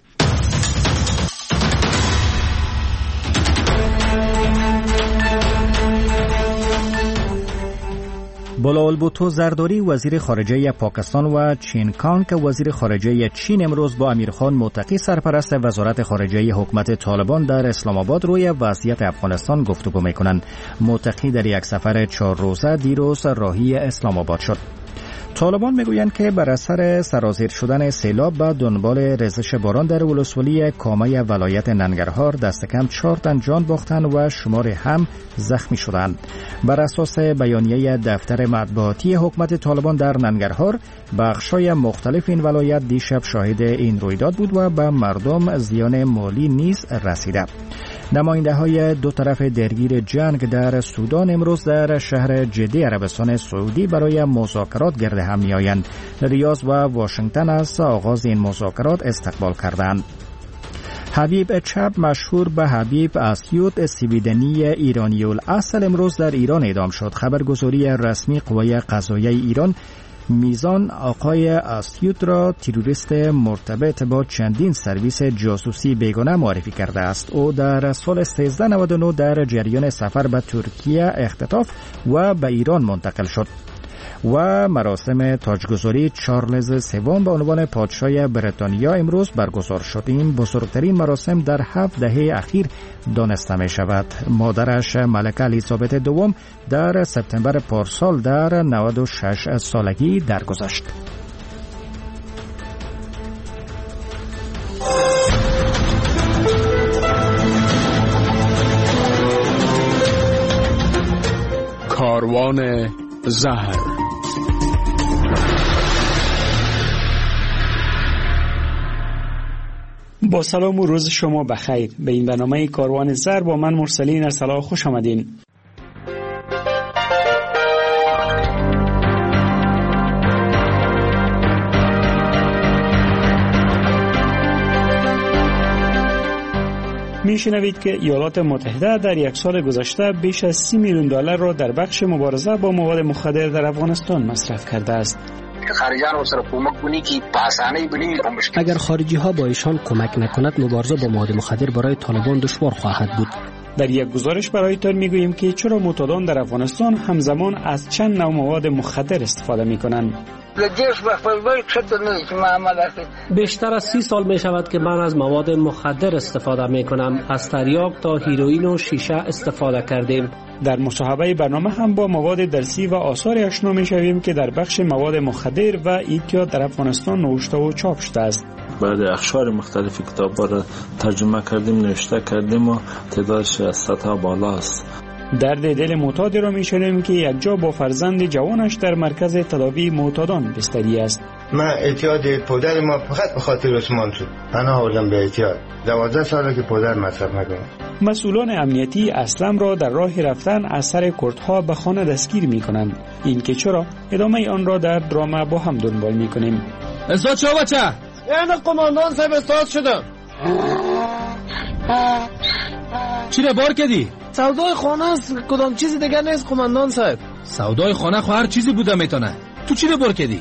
[SPEAKER 1] بلاول بوتو زرداری وزیر خارجه پاکستان و چین کان که وزیر خارجه چین امروز با امیرخان متقی سرپرست وزارت خارجه حکومت طالبان در اسلام آباد روی وضعیت افغانستان گفتگو می‌کنند. متقی در یک سفر 4 روزه دیروز راهی اسلام آباد شد. طالبان میگویند که بر اثر سرازیر شدن سیلاب به دنبال ریزش باران در ولسوالی کامه ولایت ننگرهار دست کم 4 تن جان باختند و شمار هم زخمی شدند. بر اساس بیانیه دفتر مطبوعاتی حکومت طالبان در ننگرهار، بخش‌های مختلف این ولایت دیشب شاهد این رویداد بود و به مردم زیان مالی نیز رسیده. نماینده‌های دو طرف درگیر جنگ در سودان امروز در شهر جده عربستان سعودی برای مذاکرات گرد هم می‌آیند. ریاض و واشنگتن از آغاز این مذاکرات استقبال کردند. حبیب چپ مشهور به حبیب اسیوط سیبیدنی ایرانی الاصل امروز در ایران اعدام شد. خبرگزاری رسمی قوای قضاییه ایران میزان آقای اسیوط را تروریست مرتبط با چندین سرویس جاسوسی بیگانه معرفی کرده است. او در سال 1399 در جریان سفر به ترکیه اختطاف و به ایران منتقل شد و مراسم تاجگذاری چارلز سوم به عنوان پادشاه بریتانیا امروز برگزار شد. این بزرگترین مراسم در 7 دهه اخیر دانسته می شود. مادرش ملکه الیزابت دوم در سپتامبر پارسال در 96 سالگی درگذشت.
[SPEAKER 17] کاروان زهر.
[SPEAKER 24] با سلام و روز شما بخیر. به این برنامه کاروان زر با من مرسلین ارسلا خوش آمدین. میشنوید که ایالات متحده در یک سال گذشته بیش از 30 میلیون دلار را در بخش مبارزه با مواد مخدر در افغانستان مصرف کرده است.
[SPEAKER 25] اگر خارجی ها با ایشان کمک نکند مبارزه با مواد مخدر برای طالبان دشوار خواهد بود.
[SPEAKER 24] در یک گزارش برایتان میگوییم که چرا معتادان در افغانستان همزمان از چند نوع مواد مخدر استفاده میکنند.
[SPEAKER 25] بیشتر از 30 سال می شود که من از مواد مخدر استفاده می کنم. از تریاک تا هیروئین و شیشه استفاده کردیم.
[SPEAKER 24] در مصاحبه برنامه هم با مواد درسی و آثار آشنا می شویم که در بخش مواد مخدر و اعتیاد در افغانستان نوشته و چاپ شده است.
[SPEAKER 26] بعد اخشار مختلف کتاب‌ها را ترجمه کردیم، نوشته کردیم و تعدادش از 100 تا بالا است.
[SPEAKER 24] درد دل معتادی را می‌شنویم که یک جا با فرزند جوانش در مرکز تداوی معتادان بستری است.
[SPEAKER 27] من اعتیاد پدر ما فقط به خاطر عثمان شد. پناه آوردم به اعتیاد. 12 ساله که پدر مصرف می‌کنه.
[SPEAKER 24] مسئولان امنیتی اسلم را در راه رفتن از سر کردها به خانه دستگیر می‌کنند. این که چرا ادامه آن را در درام با هم دنبال می‌کنیم.
[SPEAKER 28] استاد شو بچه؟ یعنی قماندان صاحب استاد شدم. چی را بار کردی؟ سودای خانه است، کدام چیزی دیگر نیست قماندان صاحب. سودای خانه خو هر چیزی بوده میتونه. تو چی را بار کردی؟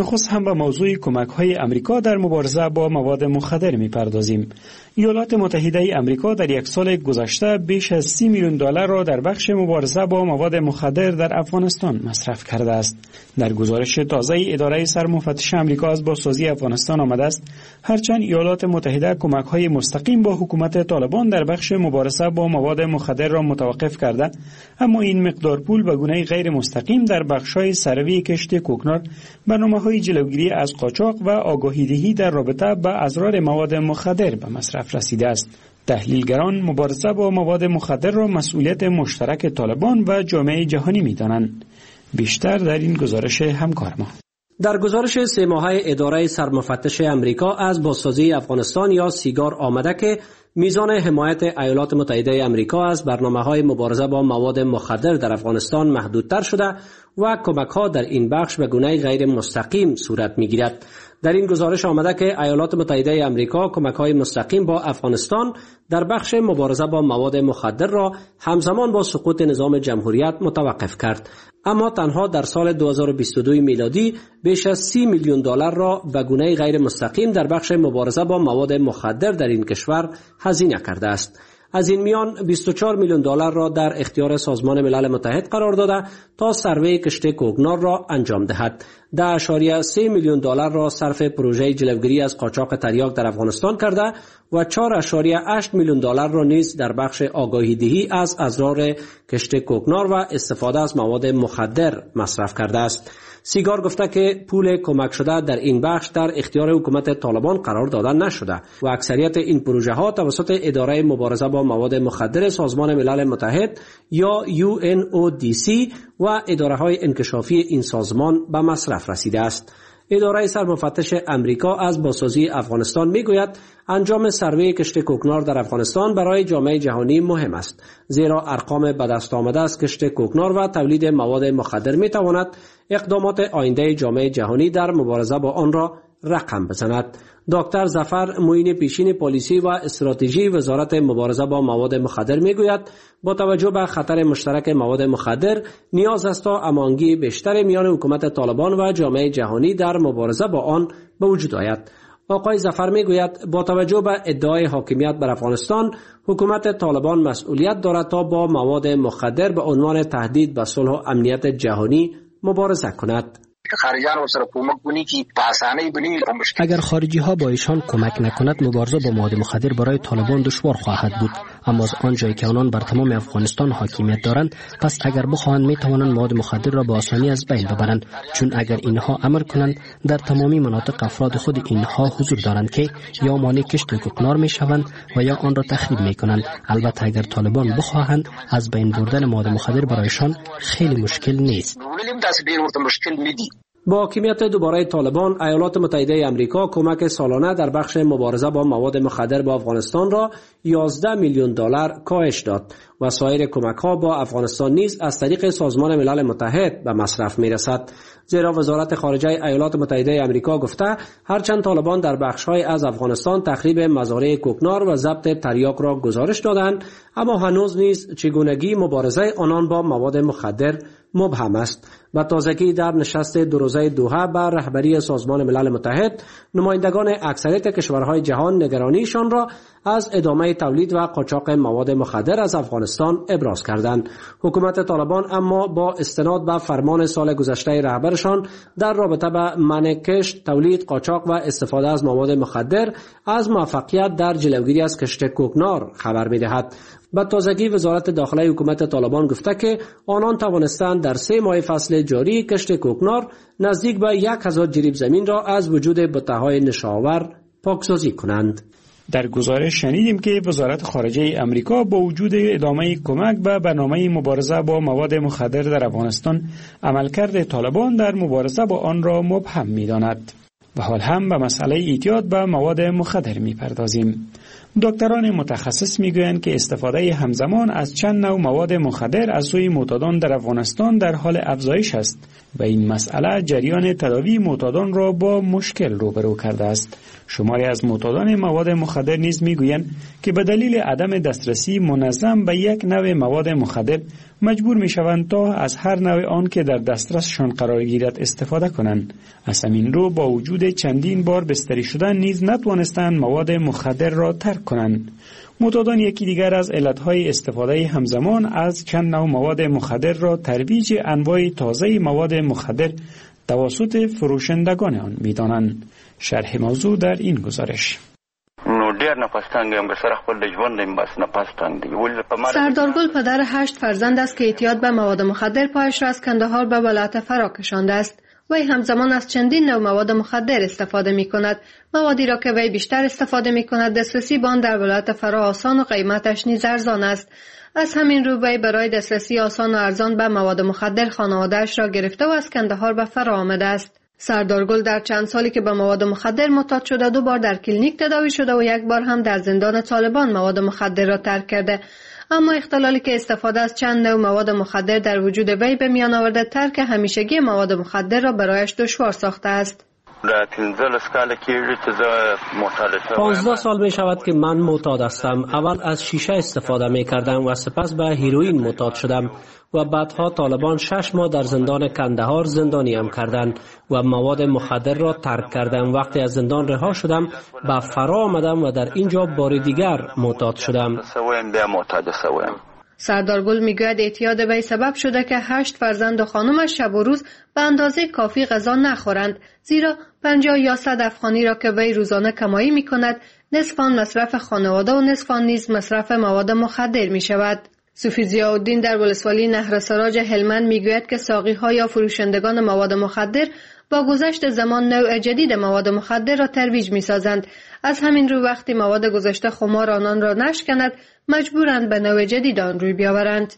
[SPEAKER 24] نخست هم به موضوع کمک‌های امریکا در مبارزه با مواد مخدر می‌پردازیم. ایالات متحده امریکا در یک سال گذشته بیش از 30 میلیون دلار را در بخش مبارزه با مواد مخدر در افغانستان مصرف کرده است. در گزارش تازه اداره سرمفتش امریکا از بازسازی افغانستان آمده است هرچند ایالات متحده کمک‌های مستقیم با حکومت طالبان در بخش مبارزه با مواد مخدر را متوقف کرده، اما این مقدار پول به گونه غیر مستقیم در بخش‌های ثروی کشت کوکنار، برنامه‌های جلوگیری از قاچاق و آگاهی‌دهی در رابطه با اضرار مواد مخدر به مصرف رسیده است. تحلیلگران مبارزه با مواد مخدر را مسئولیت مشترک طالبان و جامعه جهانی می‌دانند. بیشتر در این گزارش همکار ما.
[SPEAKER 25] در گزارش 3 ماهه اداره سرمفتش امریکا از بازسازی افغانستان یا سیگار آمده که میزان حمایت ایالات متحده امریکا از برنامه‌های مبارزه با مواد مخدر در افغانستان محدودتر شده و کمک‌ها در این بخش به گونه غیر مستقیم صورت می‌گیرد. در این گزارش آمده که ایالات متحده امریکا کمک‌های مستقیم با افغانستان در بخش مبارزه با مواد مخدر را همزمان با سقوط نظام جمهوریت متوقف کرد، اما تنها در سال 2022 میلادی بیش از 30 میلیون دلار را به گونه غیر مستقیم در بخش مبارزه با مواد مخدر در این کشور هزینه کرده است. از این میان 24 میلیون دلار را در اختیار سازمان ملل متحد قرار داده تا سروی کشت کوکنار را انجام دهد. 10.3 میلیون دلار را صرف پروژه جلوگیری از قاچاق تریاک در افغانستان کرده و 4.8 میلیون دلار را نیز در بخش آگاهی‌دهی از اضرار کشت کوکنار و استفاده از مواد مخدر مصرف کرده است. سیگار گفته که پول کمک شده در این بخش در اختیار حکومت طالبان قرار داده نشده و اکثریت این پروژه ها توسط اداره مبارزه با مواد مخدر سازمان ملل متحد یا UNODC و اداره های انکشافی این سازمان به مصرف رسیده است. اداره سرمفتش امریکا از بازسازی افغانستان میگوید انجام سروی کشت کوکنار در افغانستان برای جامعه جهانی مهم است، زیرا ارقام به دست آمده از کشت کوکنار و تولید مواد مخدر میتواند اقدامات آینده جامعه جهانی در مبارزه با آن را رقم بزند. دکتر ظفر معین پیشین پالیسی و استراتژی وزارت مبارزه با مواد مخدر میگوید با توجه به خطر مشترک مواد مخدر نیاز است تا هماهنگی بیشتر میان حکومت طالبان و جامعه جهانی در مبارزه با آن به وجود آید. آقای ظفر میگوید با توجه به ادعای حاکمیت بر افغانستان حکومت طالبان مسئولیت دارد تا با مواد مخدر به عنوان تهدید به صلح و امنیت جهانی مبارزه کند.
[SPEAKER 3] اگر خارجی ها با ایشان کمک نکند مبارزه با مواد مخدر برای طالبان دشوار خواهد بود، اما از آنجایی که آنان بر تمام افغانستان حاکمیت دارند پس اگر بخواهند می توانند مواد مخدر را با آسانی از بین ببرند، چون اگر اینها عمل کنند در تمامی مناطق افراد خود اینها حضور دارند که یا مانع کشت کوکنار می شوند و یا آن را تخریب می کنند. البته اگر طالبان بخواهند از بین بردن مواد مخدر برایشان خیلی مشکل نیست.
[SPEAKER 25] با حاکمیت دوباره طالبان ایالات متحده امریکا کمک سالانه در بخش مبارزه با مواد مخدر با افغانستان را 11 میلیون دلار کاهش داد و سایر کمک‌ها با افغانستان نیز از طریق سازمان ملل متحد به مصرف می‌رسد، زیرا وزارت خارجه ایالات متحده امریکا گفته هرچند طالبان در بخش‌های از افغانستان تخریب مزارع کوکنار و ضبط تریاک را گزارش دادند، اما هنوز نیز چگونگی مبارزه آنان با مواد مخدر مبهم است. و تازگی در نشست دو روزه دوحه بر رهبری سازمان ملل متحد نمایندگان اکثریت کشورهای جهان نگرانیشان را از ادامه تولید و قاچاق مواد مخدر از افغانستان ابراز کردند. حکومت طالبان اما با استناد به فرمان سال گذشته رهبرشان در رابطه با منع کشت، تولید، قاچاق و استفاده از مواد مخدر از موفقیت در جلوگیری از کشت کوکنار خبر می‌دهد. به تازگی وزارت داخلی حکومت طالبان گفته که آنان توانستند در 3 ماه فصل جاری کشت کوکنار نزدیک به 1000 جریب زمین را از وجود بته‌های نشاور پاکسازی کنند.
[SPEAKER 24] در گزارش شنیدیم که وزارت خارجه امریکا با وجود ادامه کمک به برنامه مبارزه با مواد مخدر در افغانستان عملکرد طالبان در مبارزه با آن را مبهم می‌داند. و حال هم به مسئله اعتیاد به مواد مخدر می‌پردازیم. دکتران متخصص میگویند که استفاده همزمان از چند نوع مواد مخدر از سوی معتادان در افغانستان در حال افزایش است و این مسئله جریان تداوی معتادان را با مشکل روبرو کرده است. شماری از معتادان مواد مخدر نیز میگویند که به دلیل عدم دسترسی منظم به یک نوع مواد مخدر مجبور می شوند تا از هر نوع آن که در دسترسشان قرار گیرد استفاده کنند. از همین رو با وجود چندین بار بستری شدن نیز نتوانستند مواد مخدر را ترک کنند. معتادان یکی دیگر از علتهای استفاده همزمان از چند نوع مواد مخدر را ترویج انواع تازه مواد مخدر توسط فروشندگان آن می‌دانند. شرح موضوع در این گزارش.
[SPEAKER 6] سردارگل پدر 8 فرزند است که اعتیاد به مواد مخدر پایش را از کندهار به ولایت فرا کشانده است. وی همزمان از چندین نوع مواد مخدر استفاده می کند. موادی را که وی بیشتر استفاده می کند دسترسی به آن در ولایت فرا آسان و قیمتش نیز ارزان است. از همین رو وی برای دسترسی آسان و ارزان به مواد مخدر خانواده‌اش را گرفته و از کندهار به فرا آمده است. سردارگل در چند سالی که به مواد مخدر معتاد شده 2 بار در کلینیک تداوی شده و 1 بار هم در زندان طالبان مواد مخدر را ترک کرده. اما اختلالی که استفاده از چند نوع مواد مخدر در وجود وی به میان آورده ترک همیشگی مواد مخدر را برایش دشوار ساخته است.
[SPEAKER 25] 15 سال می شود که من معتاد هستم. اول از شیشه استفاده می کردم و سپس به هیروئین معتاد شدم و بعدها طالبان 6 ماه در زندان کندهار زندانیم کردند و مواد مخدر را ترک کردم. وقتی از زندان رها شدم به فرا آمدم و در اینجا بار دیگر معتاد شدم.
[SPEAKER 6] سردارگل میگوید اعتیاد وی سبب شده که 8 فرزند و خانمش شب و روز به اندازه کافی غذا نخورند، زیرا 50 یا 100 افغانی را که وی روزانه کمایی می کند نصف آن مصرف خانواده و نصف آن نیز مصرف مواد مخدر می شود. صوفی ضیاءالدین در ولسوالی نهر سراج هلمند میگوید که ساقی‌ها یا فروشندگان مواد مخدر با گذشت زمان نوع جدید مواد مخدر را ترویج می‌سازند. از همین رو وقتی مواد گذشته خمار آنان را نشکند مجبورند به نوع جدید آن روی بیاورند.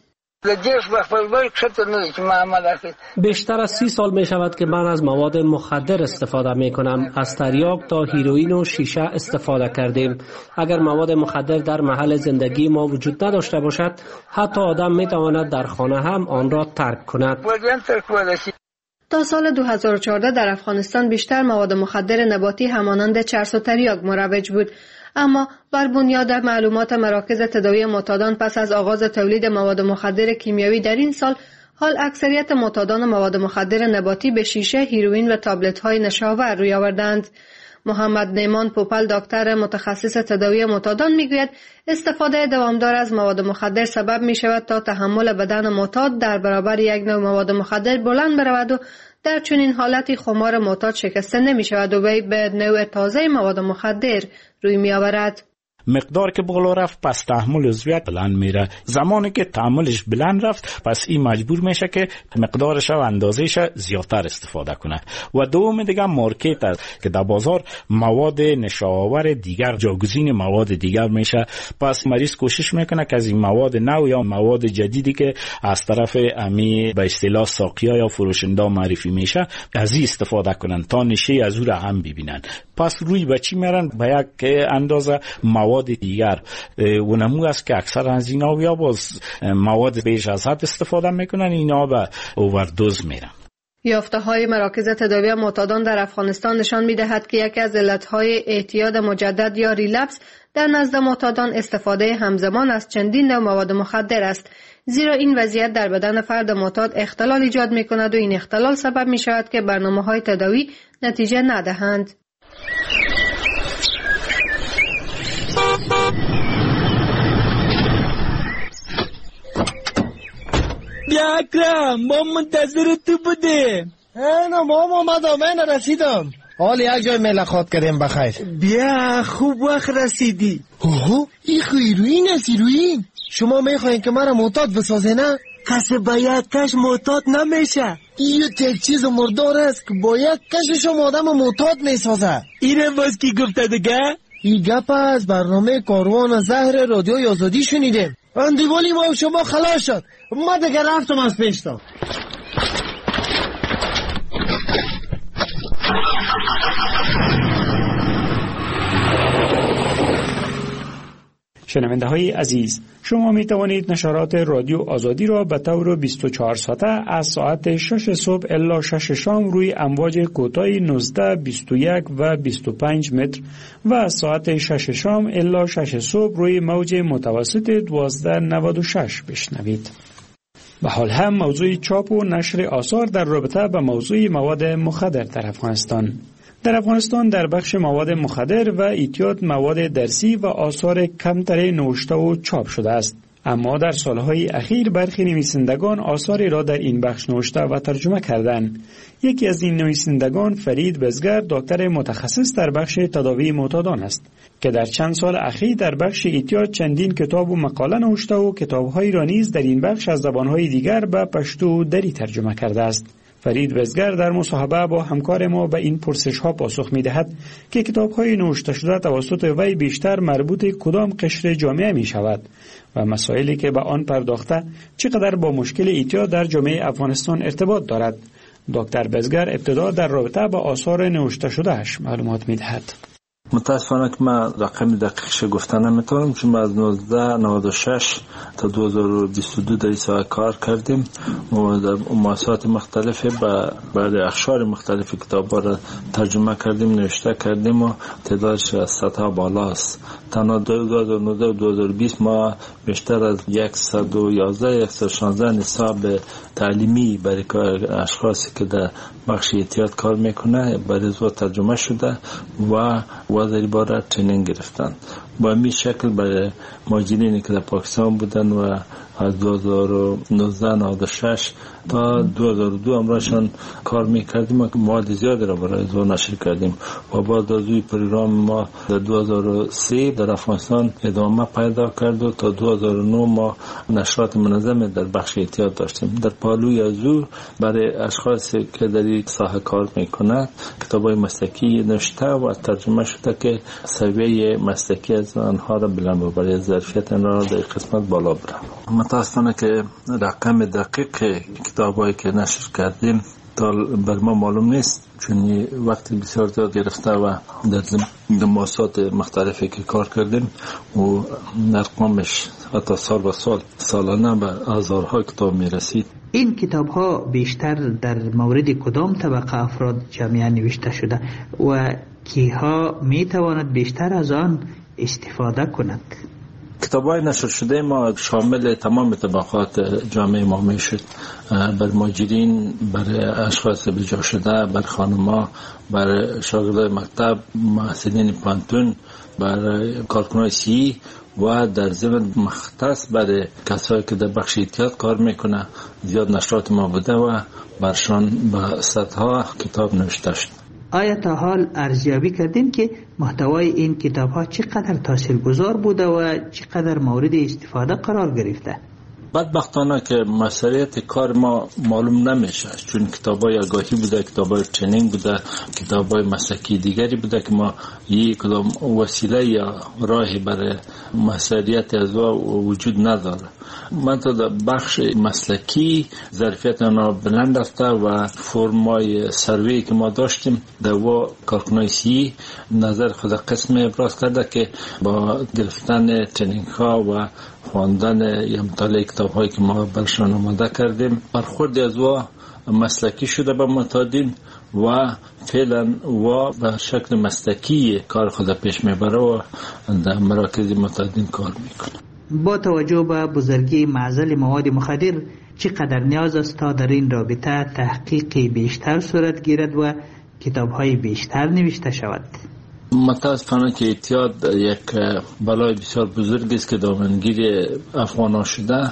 [SPEAKER 25] بیشتر از 30 سال می شود که من از مواد مخدر استفاده می کنم. از تریاک تا هیروئین و شیشه استفاده کردیم. اگر مواد مخدر در محل زندگی ما وجود نداشته باشد حتی آدم می تواند در خانه هم آن را ترک کند.
[SPEAKER 6] تا سال 2014 در افغانستان بیشتر مواد مخدر نباتی همانند چرس و تریاک مروج بود. اما بر بنیاد معلومات مراکز تداوی معتادان پس از آغاز تولید مواد مخدر کیمیایی در این سال، حال اکثریت معتادان مواد مخدر نباتی به شیشه، هیروئین و تابلت‌های نشاور روی آوردند. محمد نیمان پوپل دکتر متخصص تداوی معتادان میگوید استفاده دوامدار از مواد مخدر سبب می شود تا تحمل بدن معتاد در برابر یک نوع مواد مخدر بلند برود و در چنین حالتی خمار معتاد شکسته نمی شود و وی به نوع تازه مواد مخدر روی می آورد.
[SPEAKER 22] مقدار که بالا رفت پس تحمل عضویت بلند میره. زمانی که تحملش بلند رفت پس این مجبور میشه که مقدارش و اندازهش زیادتر استفاده کنه. و دوم دیگه مارکت است که در بازار مواد نشاور دیگر جاگزین مواد دیگر میشه. پس مریض کوشش میکنه که از این مواد نو یا مواد جدیدی که از طرف امی به اصطلاح ساقیا یا فروشنده معرفی میشه از این استفاده کنن تا نشه از او را هم ببینن. پس روی به چی میرن؟ به یک اندازه مواد دیگر و نمو است که اکثر از اینا یا باز مواد بیش از حد استفاده میکنن، اینا به اووردوز میرن.
[SPEAKER 6] یافته‌های مراکز تداوی معتادان در افغانستان نشان می‌دهد که یکی از علت‌های اعتیاد مجدد یا ریلپس در نزد معتادان استفاده همزمان از چندین نوع مواد مخدر است، زیرا این وضعیت در بدن فرد معتاد اختلال ایجاد می‌کند و این اختلال سبب می‌شود که برنامه‌های تداوی نتیجه ندهند.
[SPEAKER 28] بیا اکرم، ما منتظر تو بودیم.
[SPEAKER 9] نه ما آمدم، من رسیدم. حال یک جای ملاقات کردیم بخیر.
[SPEAKER 28] بیا خوب وقت رسیدی.
[SPEAKER 9] اوه این هیروئین است. هیروئین شما میخواین که مرا معتاد بسازه نه؟
[SPEAKER 28] کسی باید کش معتاد نمیشه.
[SPEAKER 9] این یک چیز مردار است که باید کشش آدم معتاد میسازه.
[SPEAKER 28] اینه باز کی گفته دیگه؟
[SPEAKER 9] این گپ از برنامه کاروان زهر رادیوی آزادی شنیدیم. اندیوالی ما شما خلاص شد. ما دیگه رفتم از پیشتا.
[SPEAKER 24] شنونده های عزیز، شما می توانید نشرات رادیو آزادی را به طور 24 ساعته از ساعت 6 صبح الی 6 شام روی امواج کوتاه 19، 21 و 25 متر و از ساعت 6 شام الی 6 صبح روی موج متوسط 1296 بشنوید. به حال هم موضوع چاپ و نشر آثار در رابطه با موضوع مواد مخدر در افغانستان در بخش مواد مخدر و اعتیاد مواد درسی و آثار کمتر نوشته و چاپ شده است. اما در سالهای اخیر برخی نویسندگان آثاری را در این بخش نوشته و ترجمه کردند. یکی از این نویسندگان فرید بزگر دکتر متخصص در بخش تداوی معتادان است که در چند سال اخیر در بخش اعتیاد چندین کتاب و مقاله نوشته و کتاب‌هایی را نیز در این بخش از زبان‌های دیگر به پشتو و دری ترجمه کرده است. فرید بزگر در مصاحبه با همکار ما به این پرسش‌ها پاسخ می‌دهد که کتاب‌های نوشته شده توسط وی بیشتر مربوط کدام قشر جامعه می‌شود و مسائلی که به آن پرداخته چقدر با مشکل اعتیاد در جامعه افغانستان ارتباط دارد. دکتر بزگر ابتدا در رابطه با آثار نوشته شدهش معلومات می‌دهد.
[SPEAKER 26] متاسفانه که من رقم دقیقش گفتن نمیتونم، چون از 1996 تا 2022 در این کار کردیم و در مؤسسات مختلف بعد اخشار مختلف کتاب‌ها را ترجمه کردیم، نوشته کردیم و تعدادش از صدها بالاست. تنها 2019 و 2020 ما بیشتر از 111-116 نصاب تعلیمی برای اشخاصی که در بخش اعتیاد کار میکنه برای زو ترجمه شده و وزیر باره ترینینگ گرفتن. با این شکل برای مهاجرینی که در پاکستان بودن و از 2019-96 تا 2002 امراشان کار میکردیم و مواد زیادی را برای زو نشر کردیم و بعد از این پروگرام ما در 2003 در افغانستان ادامه پیدا کرد و تا 2009 ما نشرات منظم در بخش اعتیاد داشتیم. در پالوی از او برای اشخاصی که در این ساحه کار میکنند کتابای مسلکی نوشته و ترجمه شده که سویه مسلکی از آنها را بلند و برای ظرفیت آنها را در قسمت بالا برند. متاسفانه که رقم دقیق کتابایی که نشر کردیم تا بر ما معلوم نیست، چون وقتی بسیار زیاد گرفته و در مؤسسات مختلفی که کار کردیم و ارقامش حتی سال به سالانه به هزارها کتاب میرسید.
[SPEAKER 13] این کتاب ها بیشتر در مورد کدام طبقه افراد جامعه نوشته شده و کیها میتواند بیشتر از آن استفاده کند؟
[SPEAKER 26] کتاب‌های نشر شده ما شامل تمام طبقات جامعه ما میشد، بر مهاجرین، بر اشخاص بجا شده، بر خانم‌ها، بر شاگردای مکتب، محصلین پانتون، بر کارکنان سی و در ضمن مختص برای کسایی که در بخش اعتیاد کار میکنه. زیاد نشرات ما بوده و برشان به صدها کتاب نوشته شد.
[SPEAKER 13] آیا تا حال ارزیابی کردین که محتوای این کتاب ها چقدر تاثیرگذار بوده و چقدر مورد استفاده قرار گرفته؟
[SPEAKER 26] بدبختانه که مسئولیت کار ما معلوم نمیشه، چون کتابای آگاهی بوده، کتابای ترینینگ بوده، کتابای مسلکی دیگری بوده که ما یک کدام وسیله یا راهی برای مسئولیت از وجود نداره. من تا در بخش مسلکی ظرفیت آنها بلند رفته و فرمای سروی که ما داشتیم در و کارکنای سی نظر خود قسم ابراز کرده که با گرفتن ترینینگ ها و خواندن یا مطالعه کتاب هایی که ما برشان آماده کردیم برخورد از و مسلکی شده به معتادین و فعلا و به شکل مسلکی کار خود پیش میبره و در مراکز معتادین کار میکنه.
[SPEAKER 13] با توجه به بزرگی معضل مواد مخدر چقدر نیاز است تا در این رابطه تحقیق بیشتر صورت گیرد و کتاب های بیشتر نوشته شود؟
[SPEAKER 26] متاسفانه که اعتیاد یک بلای بسیار بزرگ است که دامنگیر افغانان شده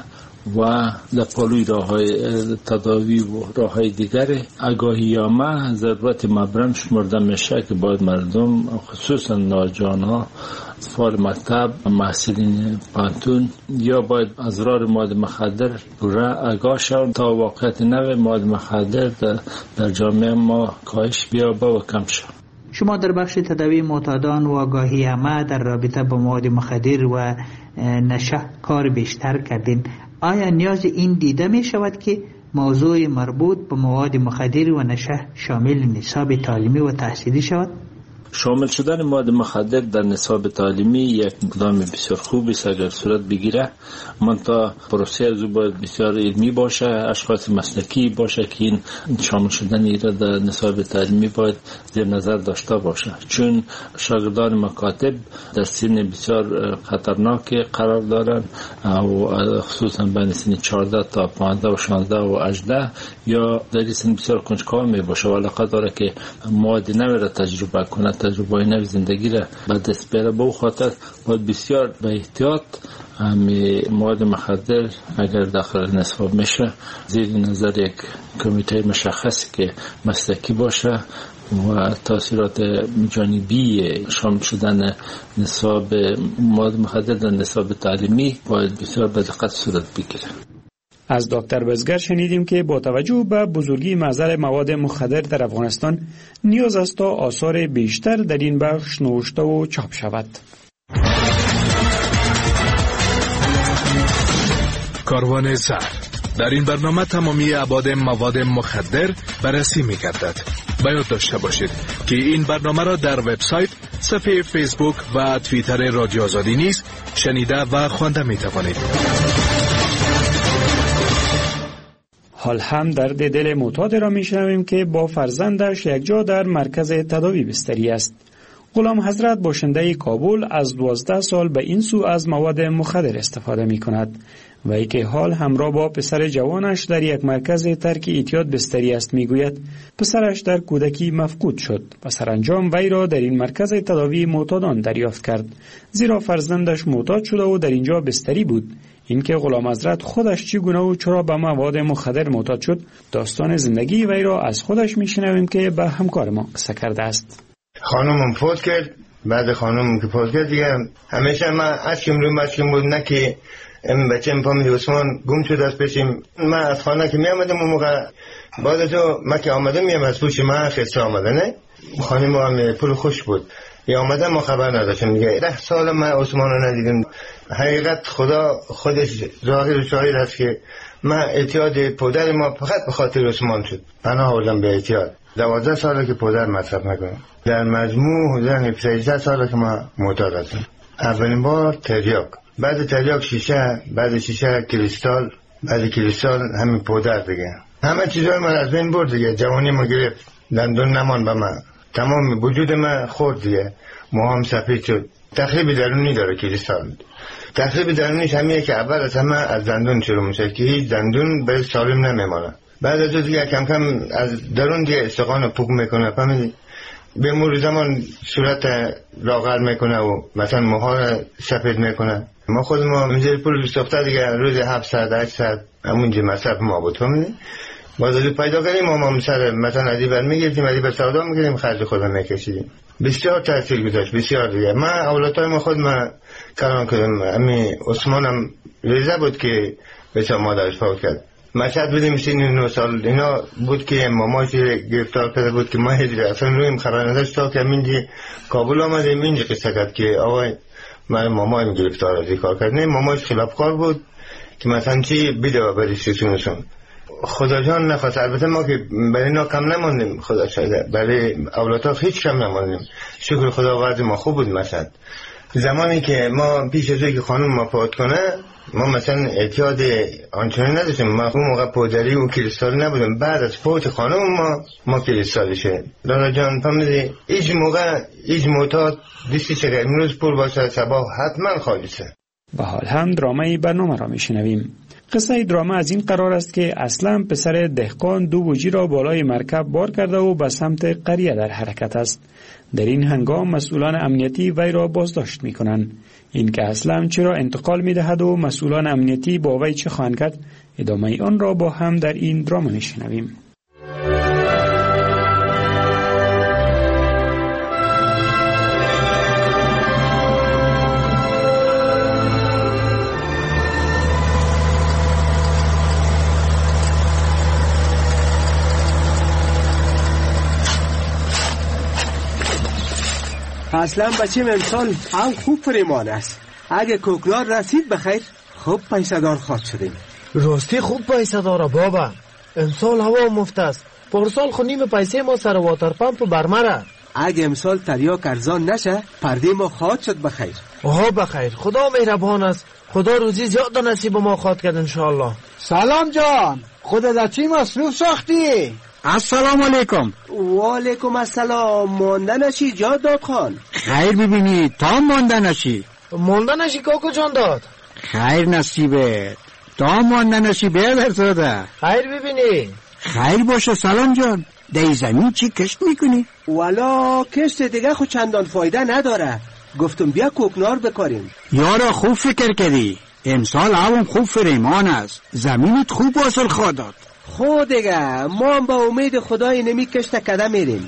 [SPEAKER 26] و در پالوی راه‌های تداوی و راه‌های دیگر آگاهی‌نامه ضرورت مبرم شمرده میشه که باید مردم خصوصا نوجوان‌ها فارغ مکتب، محصلین پانتون یا باید اضرار مواد مخدر پوره آگاه شوند تا واقعیت نوع مواد مخدر در جامعه ما کاهش بیابه و کم شود.
[SPEAKER 13] شما در بخش تداوی معتادان و آگاهی عامه در رابطه با مواد مخدر و نشه کار بیشتر کردین. آیا نیاز این دیده می شود که موضوع مربوط به مواد مخدر و نشه شامل نصاب تعلیمی و تحصیلی شود؟
[SPEAKER 26] شامل شدن مواد مخدر در نصاب تعلیمی یک اقدام بسیار خوب است اگر صورت بگیره، منتها پروسه از باید بسیار علمی باشه، اشخاص مسلکی باشه که این شامل شدن ایرا در نصاب تعلیمی باید زیر نظر داشته باشه، چون شاگردان مکاتب در سن بسیار خطرناک قرار دارن و خصوصا بین سن 14 تا 15 و 16 و 18 یا در سن بسیار کنجکاو می باشه و علاقه داره که مواد نوی را تجربه کنه، تجربه نوی زندگی را به دست بیاره. به خاطر باید بسیار به احتیاط مواد مخدر اگر داخل نصاب میشه زیر نظر یک کمیته مشخص که مسلکی باشه و تاثیرات جانبی شامل شدن نصاب مواد مخدر در نصاب تعلیمی باید بسیار به دقت صورت بگیره.
[SPEAKER 24] از دکتر بزگر شنیدیم که با توجه به بزرگی معضل مواد مخدر در افغانستان نیاز است تا آثار بیشتر در این بخش نوشته و چاپ شود.
[SPEAKER 2] کاروان زهر در این برنامه تمامی ابعاد مواد مخدر بررسی می‌گردد. باید داشته باشید که این برنامه را در وبسایت، صفحه فیسبوک و توییتر رادیو آزادی نیز شنیده و خوانده می‌توانید.
[SPEAKER 24] حال هم درد دل معتاد را میشنویم که با فرزندش یک جا در مرکز تداوی بستری است. غلام حضرت باشنده کابل از 12 سال به این سو از مواد مخدر استفاده می کند و ای که حال همراه با پسر جوانش در یک مرکز ترک اعتیاد بستری است. می گوید پسرش در کودکی مفقود شد و سرانجام وی را در این مرکز تداوی معتادان دریافت کرد، زیرا فرزندش معتاد شده و در اینجا بستری بود. اینکه غلام حضرت خودش چگونه و چرا به مواد مخدر معتاد شد، داستان زندگی وی را از خودش میشنویم که به همکار ما قصه کرده است.
[SPEAKER 27] خانومم فوت کرد. بعد خانومم که فوت کرد دیگه همیشه من اشکم بود، نه که این بچه‌م فامیل عثمان گم شده است پیشم. من از خانه که می آمدم اون موقع بعد تو من که آمدم میام از پوش من خسته آمده، نه خانم هم پول خوش بود یا آمده ما خبر نداشتم دیگه. 10 سال من عثمان رو ندیدم. حقیقت خدا خودش ظاهر و شاهد است که من اعتیاد پدر ما فقط به خاطر عثمان شد. پناه آوردم به اعتیاد. 12 ساله که پدر مصرف میکنه. در مجموع حدود 13 ساله که ما معتاد هستم. اولین بار تریاک، بعد تریاک شیشه، بعد شیشه کریستال، بعد کریستال همین پدر دیگه. همه چیزای من از بین برد دیگه. جوانی ما گرفت، دندون نمان به من، تمام وجود من خورد دیگه. موهام سفید شد. تخریب درونی داره کریستال. تخریب درونیش همیه که اول از همه از دندون شروع میشه که هیچ دندون به سالم نمیمانه. بعد از دیگه کم کم از درون دیگه استخوان پوک میکنه، فهمیدی؟ به مرور زمان صورت لاغر میکنه و مثلا موها سفید میکنه. ما خود ما میذاری پول بساخته دیگه روز 700 همونجا مصرف ما بود، فهمیدی؟ باز از پیدا کردیم ما سر مثلا ادیبر میگرفتیم، ادیبر سودا میکردیم، خرج خودم میکشیدیم. بسیار تاثیر گذاشت، بسیار دیگه. من اولادای ما خود من کاران کردم. امی عثمانم ریزه بود که بسیار مادرش فوت کرد. مشهد بودیم سن 9 سال اینا بود که ماماش گرفتار کرده بود که ما هیچ اصلا رویم خبر نداشت تا که منجی کابل آمدیم اینجا قصه کرد که آقای من مامایم گرفتار از کار کرد. نه ماماش خلافکار بود که مثلا چی بیده بری سیسونشون. خدا جان نخواست. البته ما که برای اینا کم نماندیم، خدا شاید برای اولادها هیچ کم نماندیم. شکر خدا وضع ما خوب بود. مثلا زمانی که ما پیش از که خانم ما فوت کنه ما مثلا اعتیاد آنچنانی نداشتیم. ما اون موقع پودری و کریستالی نبودیم. بعد از فوت خانم ما کریستالی شد. لالا جان فهمیدی هیچ موقع هیچ معتاد دیستی چه امروز پول باشه صبح حتما خالصه.
[SPEAKER 24] به حال هم درامه برنامه را میشنویم. قصه درامه از این قرار است که اصلا پسر دهقان 2 بوجی را بالای مرکب بار کرده و به سمت قریه در حرکت است. در این هنگام مسئولان امنیتی وی را بازداشت می کنند. این که اصلا چرا انتقال می دهد و مسئولان امنیتی با وی چه خواهند کرد، ادامه آن را با هم در این درامه می شنویم.
[SPEAKER 9] اصلا بچه امسال هم خوب پریمان است. اگه کوکلار رسید بخیر خوب پیسه دار خواهد شدیم.
[SPEAKER 14] راستی خوب پیسه داره بابا. امسال هوا مفت است. پارسال خو نیم پیسه ما سر واتر پمپ برمره.
[SPEAKER 4] اگه امسال تریاک ارزان نشه پرده ما خواهد شد بخیر.
[SPEAKER 14] بخیر، خدا مهربان است. خدا روزی زیاد نصیب ما خواهد کرد انشاءالله.
[SPEAKER 11] سلام جان، خودت از چی مصروف ساختی؟
[SPEAKER 15] السلام علیکم.
[SPEAKER 4] و علیکم السلام. مانده نشی جانداد خان.
[SPEAKER 15] خیر ببینی تا مانده نشی.
[SPEAKER 14] مانده نشی کاکو جان داد.
[SPEAKER 15] خیر نصیبه تا مانده نشی بیادر زاده.
[SPEAKER 14] خیر ببینی.
[SPEAKER 15] خیر باشه سلام جان. در زمین چی کشت میکنی؟
[SPEAKER 4] والا کشت دیگه خود چندان فایده نداره. گفتم بیا کوکنار بکاریم.
[SPEAKER 15] یارا خوب فکر کردی. امسال هوا خوب فریمان است. زمینت خوب حاصل خواهد داد.
[SPEAKER 4] خود دیگه ما هم با امید خدای نمی کشت کده میریم.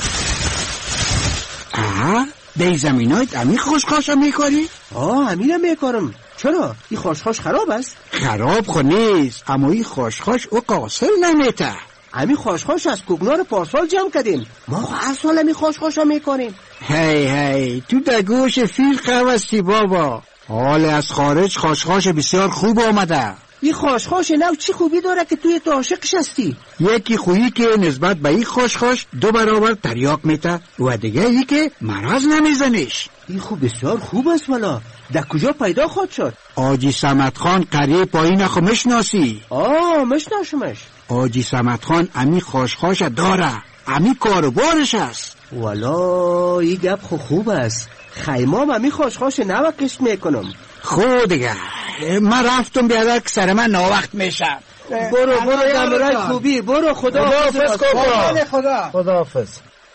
[SPEAKER 15] در زمینات امی خشخاش میکاری؟
[SPEAKER 4] امی میکارم. چرا؟ این خشخاش خراب است؟
[SPEAKER 15] خراب خو نیست، اما این خشخاش او قاصر نمیته.
[SPEAKER 4] امی خشخاش از کوکنار پارسال جمع کردیم. ما هر سال امی خشخاش میکنیم.
[SPEAKER 15] هی تو در گوش فیل خواستی بابا. حال از خارج خشخاش بسیار خوب آمده.
[SPEAKER 4] این خشخاش نو چی خوبی داره که توی تو عاشقش هستی؟
[SPEAKER 15] یکی خویی که نسبت به این خشخاش 2 برابر تریاک میته و دیگه ای که مرض نمیزنش.
[SPEAKER 4] این خوب بسیار خوب است. والا در کجا پیدا خود شد؟
[SPEAKER 15] آجی صمد خان قریه پایین خو مشناسی؟
[SPEAKER 4] مشناسمش.
[SPEAKER 15] آجی صمد خان امی خشخاش داره، امی کاروبارش است.
[SPEAKER 4] والا این گپ خوب است. خیمام امی خشخاش نو کشت میکنم.
[SPEAKER 15] خود دیگه من رفتم بیادر که سر من ناوقت میشم.
[SPEAKER 4] برو دمرای خوبی. برو خداحافظ.
[SPEAKER 14] خداحافظ.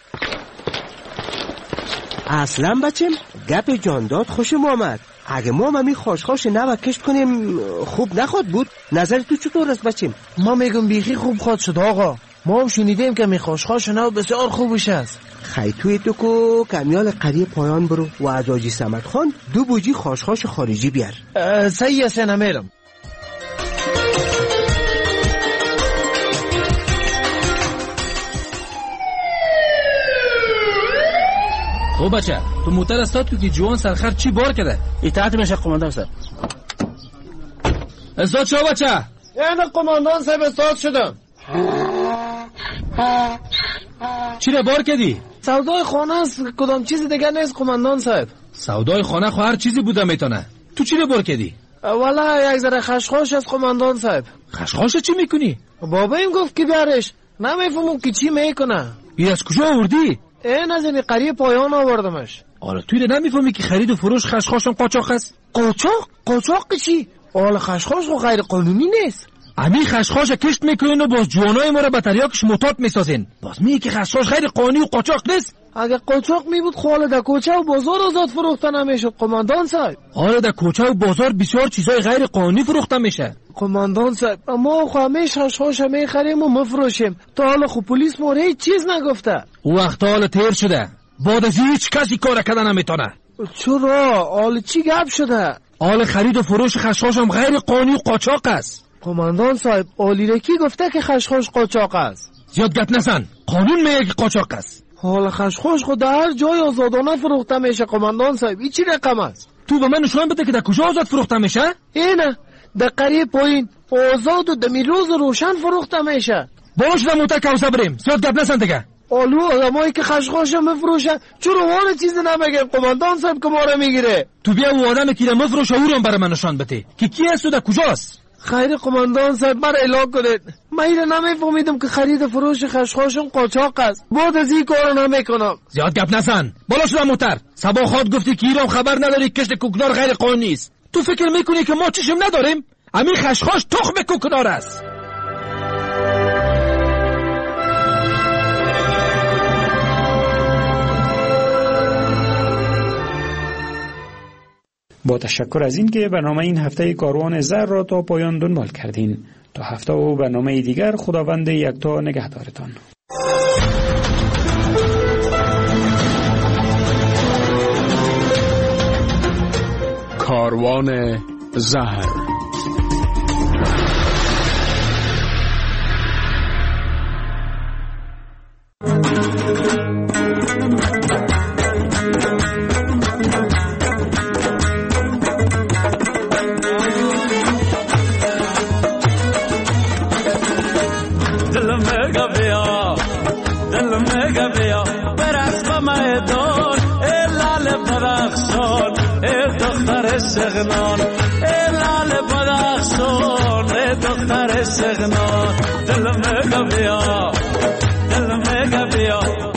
[SPEAKER 4] اصلا بچم گپ جانداد خوشم آمد. اگه ما همی خشخاش نو کشت کنیم خوب نخواد بود؟ نظر تو چطور است بچم؟
[SPEAKER 14] ما میگم بیخی خوب خواد شد آقا. ما هم شنیدیم که می خشخاش نو بسیار خوبش است.
[SPEAKER 4] خیتوی تو کو کمیال قریه پایان برو و از آجی صمد خان 2 بوجی خشخاش خارجی بیار.
[SPEAKER 14] صحیح است نمیرم.
[SPEAKER 28] خب بچه تو موتر استاد تو که جوان سرخر چی بار کرده؟
[SPEAKER 15] اطاعت میشه قماندان صاحب.
[SPEAKER 28] استاد شو بچه؟
[SPEAKER 14] یعنی قماندان صاحب استاد شدم.
[SPEAKER 28] چی رو بار کردی؟
[SPEAKER 14] سودای خانه است، کدام چیز دیگه نیست قماندان صاحب.
[SPEAKER 28] سودای خانه خو هر چیزی بوده میتونه. تو چی رو بار کردی؟
[SPEAKER 14] والا یک ذره خشخاش است قماندان صاحب.
[SPEAKER 28] خشخاش چی میکنی؟
[SPEAKER 14] بابا این گفت که بیارش. نمیفهمم که چی میکنه.
[SPEAKER 28] این از کجا آوردی؟
[SPEAKER 14] این از این قریه پایان آوردمش.
[SPEAKER 28] آره توی نمیفهمی که خرید و فروش خشخاشم قاچاق است؟
[SPEAKER 14] قاچاق چی؟ آل خشخاش خو غیر قانونی نیست.
[SPEAKER 28] امی خشخاش کشت میکنین و باز جوانای ما رو به تریاکش معتاد میسازین. باز میگی که خشخاش غیر قانونی و قاچاق نیست؟
[SPEAKER 14] اگه قاچاق می بود خاله در کوچه و بازار آزاد فروخته نمیشد قماندان صاحب.
[SPEAKER 28] آره در کوچه و بازار بسیار چیزای غیر قانونی فروخته میشه
[SPEAKER 14] قماندان صاحب. ما خو همیشه خشخاش میخریم و مفروشیم. تا حالا خو پلیس ما هیچ چیز نگفته.
[SPEAKER 28] او وقت حال تیر شده. بعد از هیچ کسی کار کردن نمیتونه.
[SPEAKER 14] چرا؟ حال چی گپ شده؟
[SPEAKER 28] حال خرید و فروش خشخاش هم غیر قانونی و قاچاق است.
[SPEAKER 14] قماندان صاحب اولی کی گفته که خشخاش قاچاق است؟
[SPEAKER 28] زیاد گپ نزن. قانون میگه که قاچاق است.
[SPEAKER 14] حال خشخاش خود در هر جای آزادانه فروخته میشه قماندان صاحب. این چی رقم است؟
[SPEAKER 28] تو به من نشون بده که در کجا آزاد فروخته میشه؟
[SPEAKER 14] اینه در قریه پایین آزاد و دمی روز روشن فروخته میشه.
[SPEAKER 28] باش در موتر کوزه بریم. زیاد گپ نزن دیگه.
[SPEAKER 14] آلو آدمایی که خشخاش مفروشن چرا وانه چیزی نمیگن قماندان صاحب که ما رو میگیره؟
[SPEAKER 28] تو بیا او آدم که مفروشه او رو برای من نشان بده که کی است و در کجاست.
[SPEAKER 14] خیر قماندان صاحب بر اعلام کنید. من اینو نمیفهمیدم که خرید فروش خشخاشم قاچاق است. بعد از این کارو نمیکنم.
[SPEAKER 28] زیاد گپ نزن. بالا شو موتر. صبا خود گفتی که ایران خبر نداری کشت کوکنار غیر قانونی است. تو فکر میکنی که ما چشم نداریم؟ همین خشخاش تخم کوکنار است.
[SPEAKER 24] با تشکر از این که برنامه این هفته کاروان زر را تا پایان دنبال کردین. تا هفته و برنامه دیگر خداوند یکتا نگهدارتان.
[SPEAKER 17] کاروان زهر.
[SPEAKER 5] جاودان ای لال بدخشان ای دختر سغنان ای لال بدخشان ای دختر سغنان دل میگه بیا